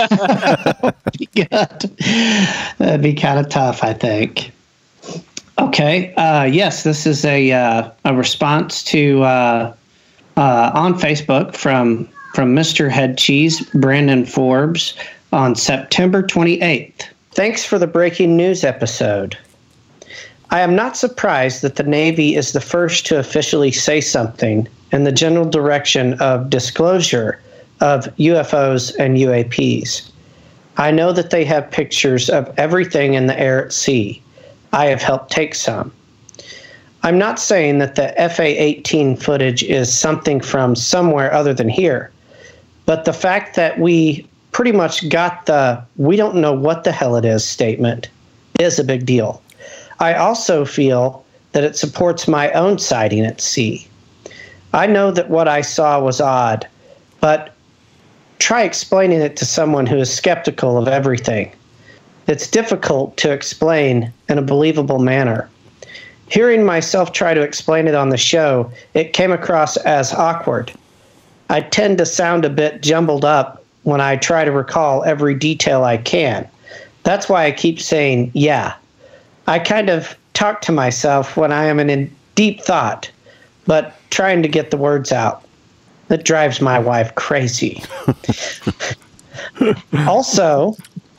That'd be kind of tough, I think. Okay. Yes, this is a response to on Facebook from Mr. Head Cheese, Brandon Forbes, on September 28th. Thanks for the breaking news episode. I am not surprised that the Navy is the first to officially say something in the general direction of disclosure of UFOs and UAPs. I know that they have pictures of everything in the air at sea. I have helped take some. I'm not saying that the FA-18 footage is something from somewhere other than here. But the fact that we pretty much got the "we don't know what the hell it is" statement is a big deal. I also feel that it supports my own sighting at sea. I know that what I saw was odd, but try explaining it to someone who is skeptical of everything. It's difficult to explain in a believable manner. Hearing myself try to explain it on the show, it came across as awkward. I tend to sound a bit jumbled up when I try to recall every detail I can. That's why I keep saying, yeah. I kind of talk to myself when I am in deep thought, but trying to get the words out. That drives my wife crazy. Also,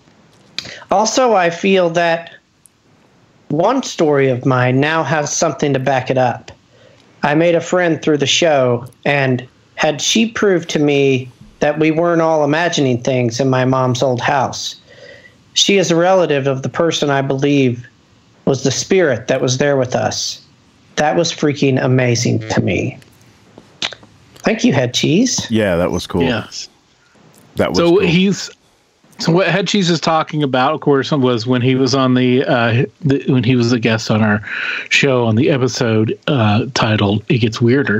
I feel that one story of mine now has something to back it up. I made a friend through the show, and had she proved to me that we weren't all imagining things in my mom's old house. She is a relative of the person I believe was the spirit that was there with us. That was freaking amazing to me. Thank you, Head Cheese. Yeah, that was cool. Yes. That was cool. So what Head Cheese is talking about, of course, was when he was on when he was a guest on our show on the episode titled "It Gets Weirder."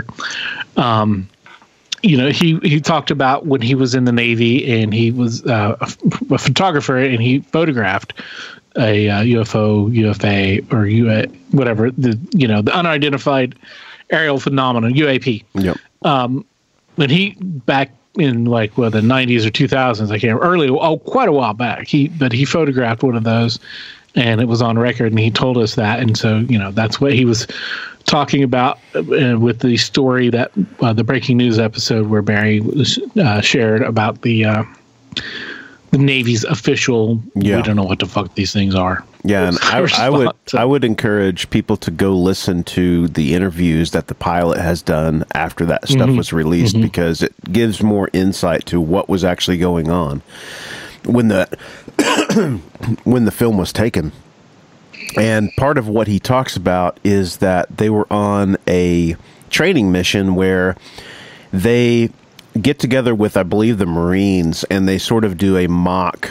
He talked about when he was in the Navy and he was a photographer and he photographed a UFO, UFA, or whatever the unidentified aerial phenomenon, UAP. Yep. When he back in the 90s or 2000s, I can't remember, quite a while back. He photographed one of those, and it was on record, and he told us that, and so that's what he was talking about with the story that the breaking news episode where Barry was shared about the Navy's official. Yeah. We don't know what the fuck these things are. Yeah, and I would encourage people to go listen to the interviews that the pilot has done after that stuff was released, because it gives more insight to what was actually going on when the when the film was taken. And part of what he talks about is that they were on a training mission where they get together with, I believe, the Marines, and they sort of do a mock,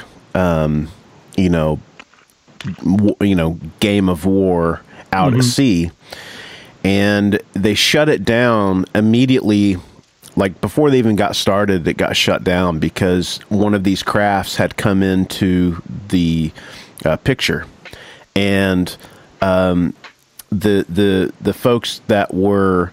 game of war out at sea. and they shut it down immediately. Like before they even got started, it got shut down because one of these crafts had come into the picture, and the folks that were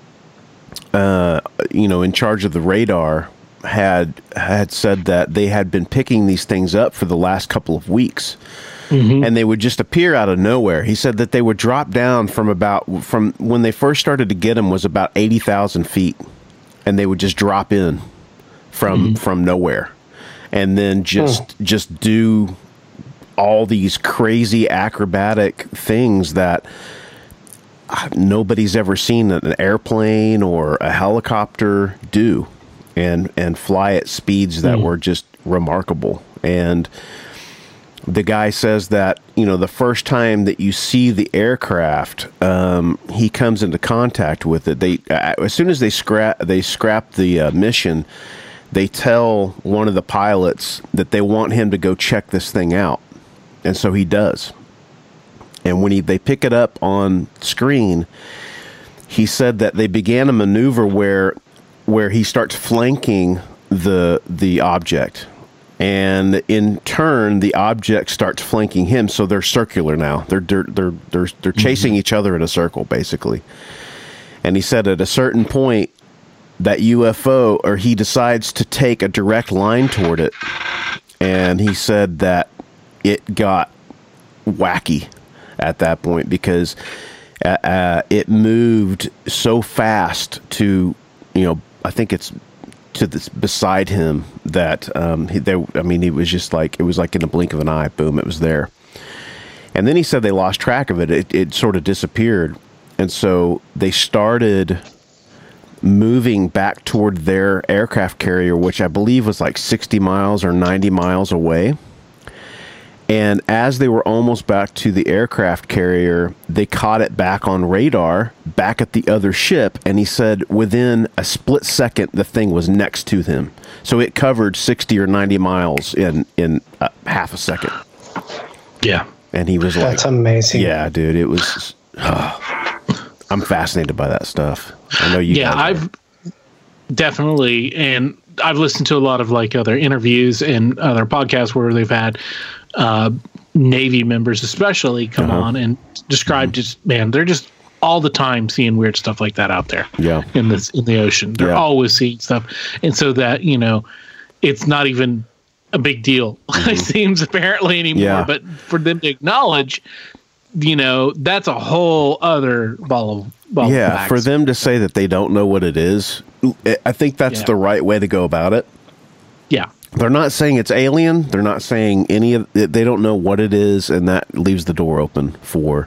in charge of the radar had said that they had been picking these things up for the last couple of weeks. Mm-hmm. And they would just appear out of nowhere. He said that they would drop down from when they first started to get them was about 80,000 feet, and they would just drop in from nowhere, and then just do all these crazy acrobatic things that nobody's ever seen an airplane or a helicopter do, and fly at speeds that were just remarkable. And the guy says that, the first time that you see the aircraft, he comes into contact with it. As soon as they scrap the mission, they tell one of the pilots that they want him to go check this thing out. And so he does. And when they pick it up on screen, he said that they began a maneuver where he starts flanking the object. And in turn, the object starts flanking him, so they're circular now. They're chasing each other in a circle, basically. And he said at a certain point, that UFO, or he decides to take a direct line toward it, and he said that it got wacky at that point because it moved so fast to, I think it's to this beside him that he was just like, it was like in the blink of an eye, boom, it was there. And then he said they lost track of it. It sort of disappeared. And so they started moving back toward their aircraft carrier, which I believe was like 60 miles or 90 miles away. And as they were almost back to the aircraft carrier, they caught it back on radar, back at the other ship. And he said within a split second, the thing was next to him. So it covered 60 or 90 miles in half a second. Yeah. And he was like, that's amazing. Yeah, dude, it was, I'm fascinated by that stuff. I know you guys are. I've definitely, and I've listened to a lot of like other interviews and other podcasts where they've had Navy members especially come on and describe just, man, they're just all the time seeing weird stuff like that out there in the ocean. They're always seeing stuff. And so that, it's not even a big deal, it seems apparently anymore, but for them to acknowledge, that's a whole other ball of wax. For them to say that they don't know what it is, I think that's the right way to go about it. Yeah. They're not saying it's alien. They're not saying any of it. They don't know what it is, and that leaves the door open for,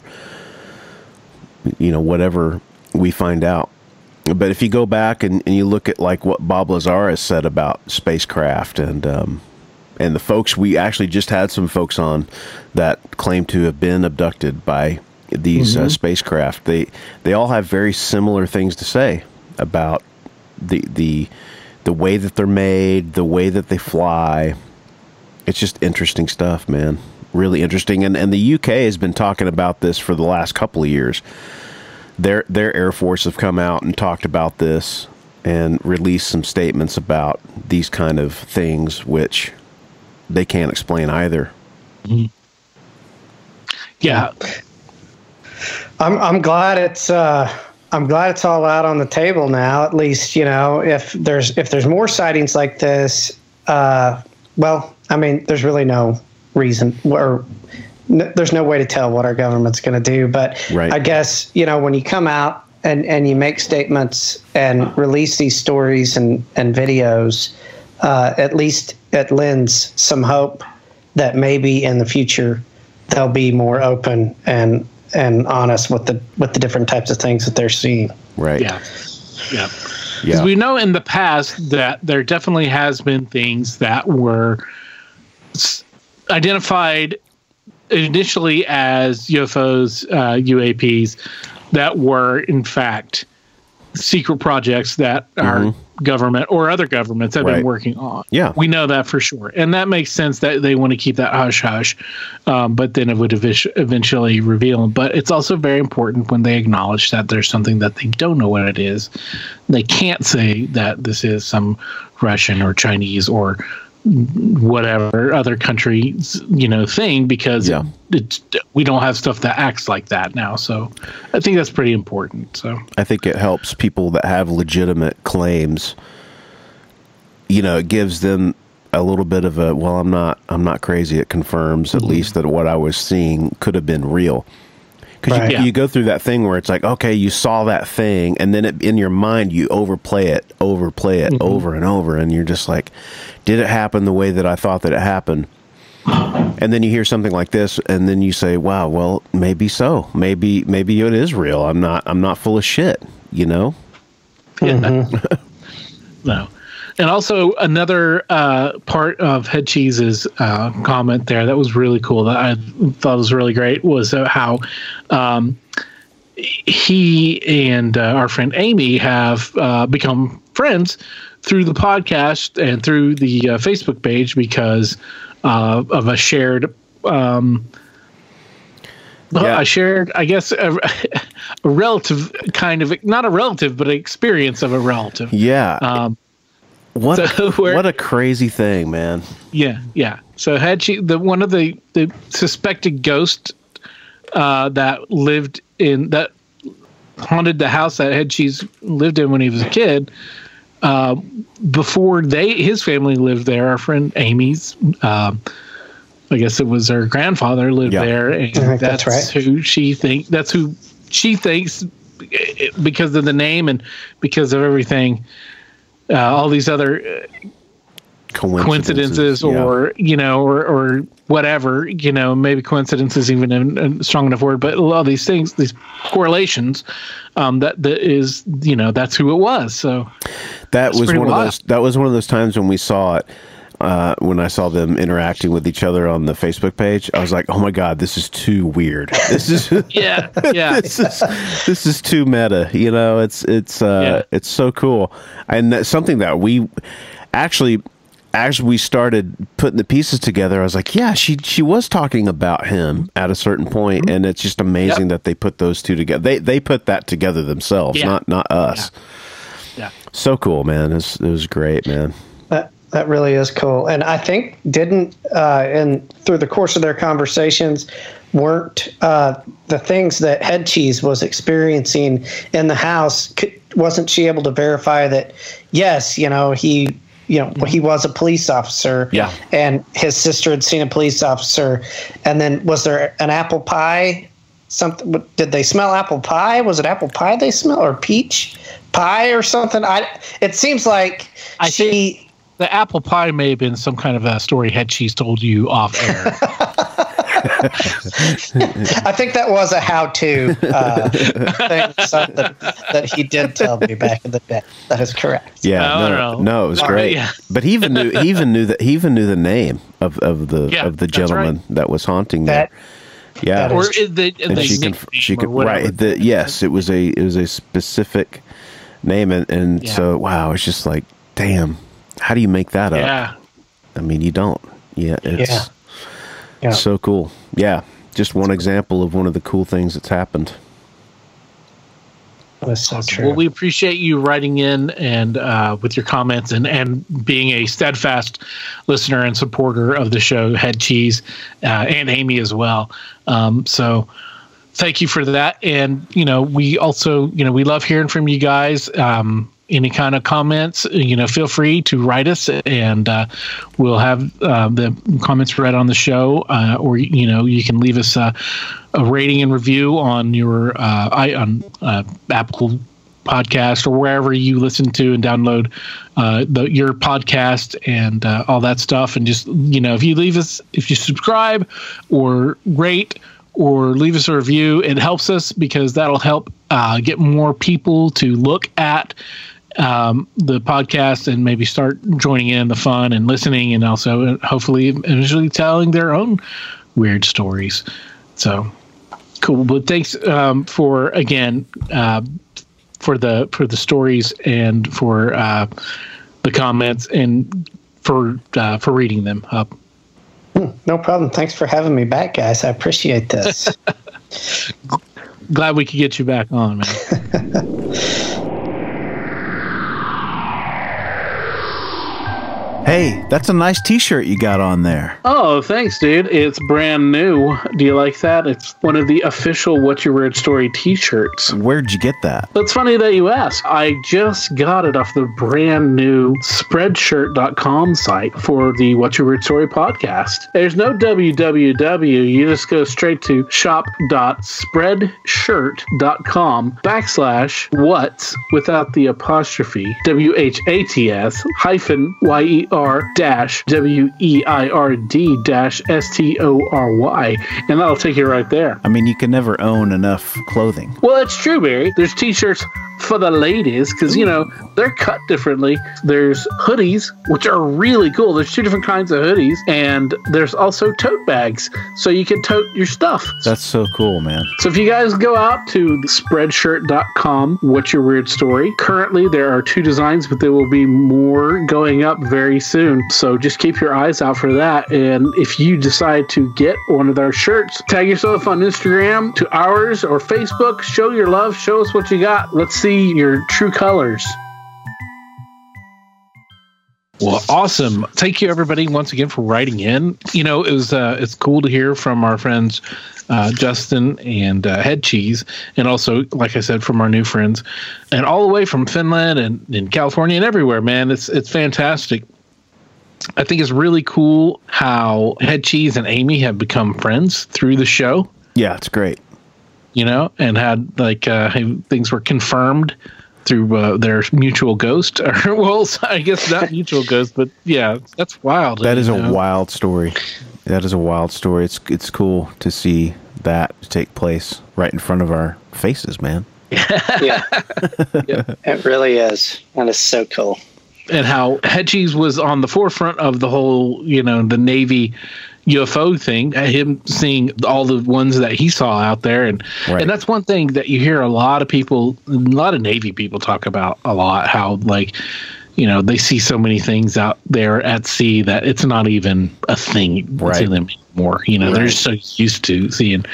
whatever we find out. But if you go back and you look at like what Bob Lazar has said about spacecraft and the folks, we actually just had some folks on that claim to have been abducted by these spacecraft. They all have very similar things to say about the way that they're made, the way that they fly. It's just interesting stuff, man. Really interesting. And the UK has been talking about this for the last couple of years. Their Air Force have come out and talked about this and released some statements about these kind of things, which they can't explain either. Mm-hmm. Yeah. I'm glad it's all out on the table now. At least, if there's more sightings like this, there's really no reason or there's no way to tell what our government's going to do. But I guess, when you come out and you make statements and release these stories and videos, at least it lends some hope that maybe in the future they'll be more open and honest with the different types of things that they're seeing. Right. Yeah. Because we know in the past that there definitely has been things that were identified initially as UFOs, UAPs, that were in fact secret projects that our government or other governments have been working on. Yeah. We know that for sure. And that makes sense that they want to keep that hush-hush, but then it would eventually reveal them. But it's also very important when they acknowledge that there's something that they don't know what it is. They can't say that this is some Russian or Chinese or whatever other country's thing, because we don't have stuff that acts like that now. So I think that's pretty important. So I think it helps people that have legitimate claims. It gives them a little bit of a, well, I'm not crazy. It confirms at least that what I was seeing could have been real. Because you go through that thing where it's like, okay, you saw that thing, and then in your mind you overplay it over and over, and you're just like, did it happen the way that I thought that it happened? And then you hear something like this, and then you say, wow, well, maybe so. Maybe it is real. I'm not full of shit, No. And also another part of Head Cheese's comment there that was really cool, that I thought was really great, was how he and our friend Amy have become friends through the podcast and through the Facebook page because of a shared I shared, I guess, a relative kind of, not a relative, but an experience of a relative. Yeah. What a crazy thing, man. Yeah. So one of the suspected ghosts that haunted the house that Head Cheese lived in when he was a kid, before his family lived there, our friend Amy's, I guess it was her grandfather lived there, and that's right. Who she thinks because of the name and because of everything. All these other coincidences or whatever, maybe coincidence is even a strong enough word, but a lot of these things, these correlations, that is, that's who it was. So that was one of those times when we saw it, when I saw them interacting with each other on the Facebook page. I was like, oh my God, this is too weird. This is this is too meta. It's so cool. And that's something that we actually, as we started putting the pieces together, I was like, yeah, she was talking about him at a certain point, and it's just amazing that they put those two together. They put that together themselves, not us. Yeah. So cool, man. It was great, man. That really is cool. And I think through the course of their conversations, weren't the things that Head Cheese was experiencing in the house, wasn't she able to verify that, yes, he was a police officer, and his sister had seen a police officer, and then was there an apple pie? Something? Did they smell apple pie? Was it apple pie they smelled, or peach pie or something? It seems like the apple pie may have been some kind of a story Head Cheese told you off air. I think that was a how-to thing, something that he did tell me back in the day. That is correct. Yeah, no, it was great. Yeah. But he even knew the name of the gentleman that was haunting there. Yeah, or she could right. Yes, it was a specific name, and so wow, it's just like, damn. How do you make that up? Yeah. I mean, you don't. Yeah, it's so cool. Yeah, just one example of one of the cool things that's happened. That's so true. Well, we appreciate you writing in and with your comments and being a steadfast listener and supporter of the show, Head Cheese, and Amy as well. So thank you for that. And, we also, we love hearing from you guys. Any kind of comments, feel free to write us, and we'll have the comments read on the show, or you can leave us a rating and review on your on Apple Podcast or wherever you listen to and download your podcast and all that stuff. And just if you subscribe or rate or leave us a review, it helps us because that'll help get more people to look at the podcast and maybe start joining in the fun and listening, and also hopefully eventually telling their own weird stories. So cool. But thanks for again for the stories and for the comments and for reading them up. No problem. Thanks for having me back, guys. I appreciate this. Glad we could get you back on, man. Hey, that's a nice T-shirt you got on there. Oh, thanks, dude. It's brand new. Do you like that? It's one of the official What's Your Weird Story T-shirts. Where'd you get that? It's funny that you ask. I just got it off the brand new Spreadshirt.com site for the What's Your Weird Story podcast. There's no www. You just go straight to shop.spreadshirt.com/what's without the apostrophe WHATS hyphen YER-WEIRD-STORY, and that'll take you right there. I mean, you can never own enough clothing. Well, it's true, Barry. There's t-shirts for the ladies because, you know, they're cut differently. There's hoodies, which are really cool. There's 2 different kinds of hoodies, and there's also tote bags, so you can tote your stuff. That's so cool, man. So if you guys go out to spreadshirt.com, What's Your Weird Story, currently there are 2 designs, but there will be more going up very soon. So just keep your eyes out for that. And if you decide to get one of our shirts, tag yourself on Instagram to ours or Facebook. Show your love. Show us what you got. Let's see your true colors. Well, awesome. Thank you, everybody, once again for writing in. You know, it's cool to hear from our friends Justin and Head Cheese, and also, like I said, from our new friends, and all the way from Finland and in California and everywhere, man. It's fantastic. I think it's really cool how Head Cheese and Amy have become friends through the show. Yeah, it's great. You know, and had things were confirmed through their mutual ghost. Well, I guess not mutual ghost, but yeah, that's wild. That is a wild story. That is a wild story. It's cool to see that take place right in front of our faces, man. Yeah. It really is. That is so cool. And how Head Cheese was on the forefront of the whole, you know, the Navy UFO thing, him seeing all the ones that he saw out there. And that's one thing that you hear a lot of Navy people talk about a lot, how, like, you know, they see so many things out there at sea that it's not even a thing to them anymore. You know, they're just so used to seeing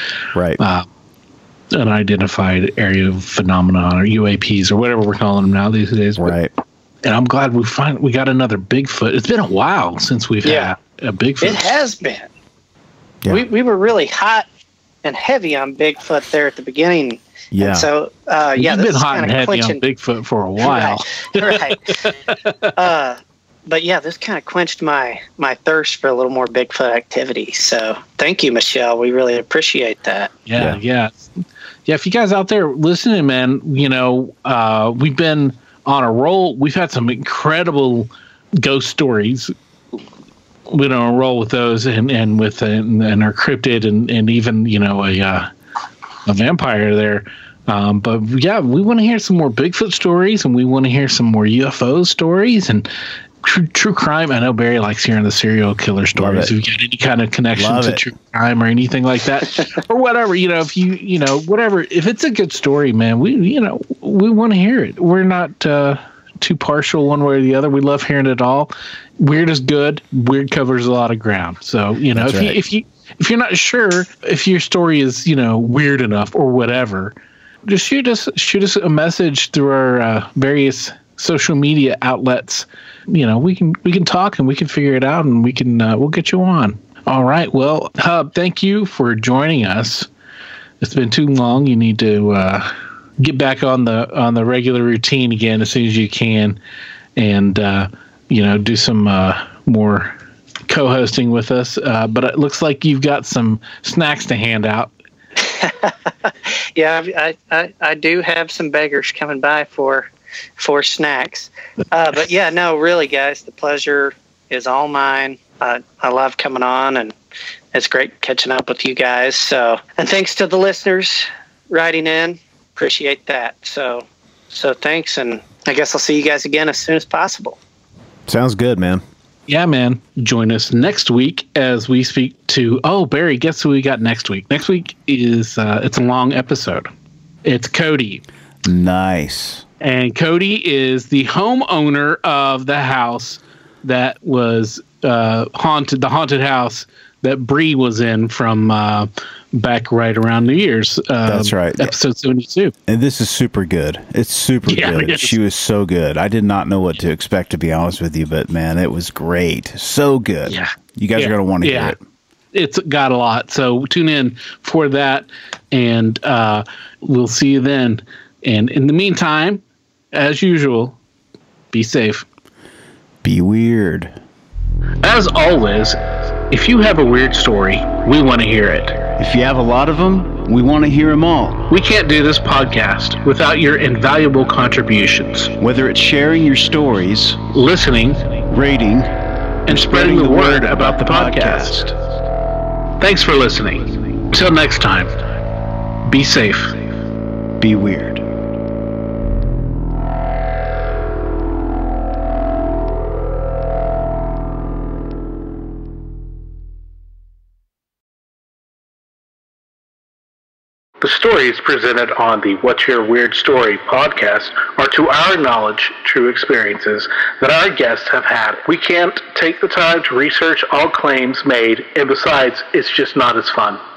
unidentified area phenomenon or UAPs or whatever we're calling them now these days. Right. And I'm glad we got another Bigfoot. It's been a while since we've had a Bigfoot. It has been. Yeah. We were really hot and heavy on Bigfoot there at the beginning. Yeah. And so, you've been hot and heavy on Bigfoot for a while. Right. But yeah, this kind of quenched my thirst for a little more Bigfoot activity. So thank you, Michelle. We really appreciate that. Yeah. If you guys out there listening, man, you know, we've been on a roll. We've had some incredible ghost stories. We don't roll with those and our cryptid and even, you know, a vampire there. But yeah, we want to hear some more Bigfoot stories, and we want to hear some more UFO stories and true crime. I know Barry likes hearing the serial killer stories. If you got any kind of connection to true crime or anything like that, or whatever, you know, whatever, if it's a good story, man, we want to hear it. We're not too partial one way or the other. We love hearing it all. Weird is good. Weird covers a lot of ground. So, you know, if you're not sure if your story is, you know, weird enough or whatever, just shoot us a message through our various social media outlets. You know, we can talk and we can figure it out, and we can we'll get you on. All right. Well, Hub, thank you for joining us. It's been too long. You need to get back on the regular routine again as soon as you can, and you know, do some more co-hosting with us. But it looks like you've got some snacks to hand out. Yeah, I do have some beggars coming by for snacks. But yeah, no, really, guys, the pleasure is all mine. I love coming on, and it's great catching up with you guys. So, and thanks to the listeners writing in. Appreciate that. So thanks, and I guess I'll see you guys again as soon as possible. Sounds good, man. Yeah, man. Join us next week as we speak to... Oh, Barry, guess who we got next week? Next week is... it's a long episode. It's Cody. Nice. And Cody is the homeowner of the house that was haunted, the haunted house that Bree was in from back right around New Year's. That's right. Episode 72. And this is super good. It's super good. She was so good. I did not know what to expect, to be honest with you, but man, it was great. So good. Yeah. You guys are going to want to hear it. It's got a lot. So tune in for that, and we'll see you then. And in the meantime, as usual, be safe. Be weird. As always, if you have a weird story, we want to hear it. If you have a lot of them, we want to hear them all. We can't do this podcast without your invaluable contributions. Whether it's sharing your stories, listening, rating, and spreading the word about the podcast. Thanks for listening. Until next time, be safe. Be weird. The stories presented on the What's Your Weird Story podcast are, to our knowledge, true experiences that our guests have had. We can't take the time to research all claims made, and besides, it's just not as fun.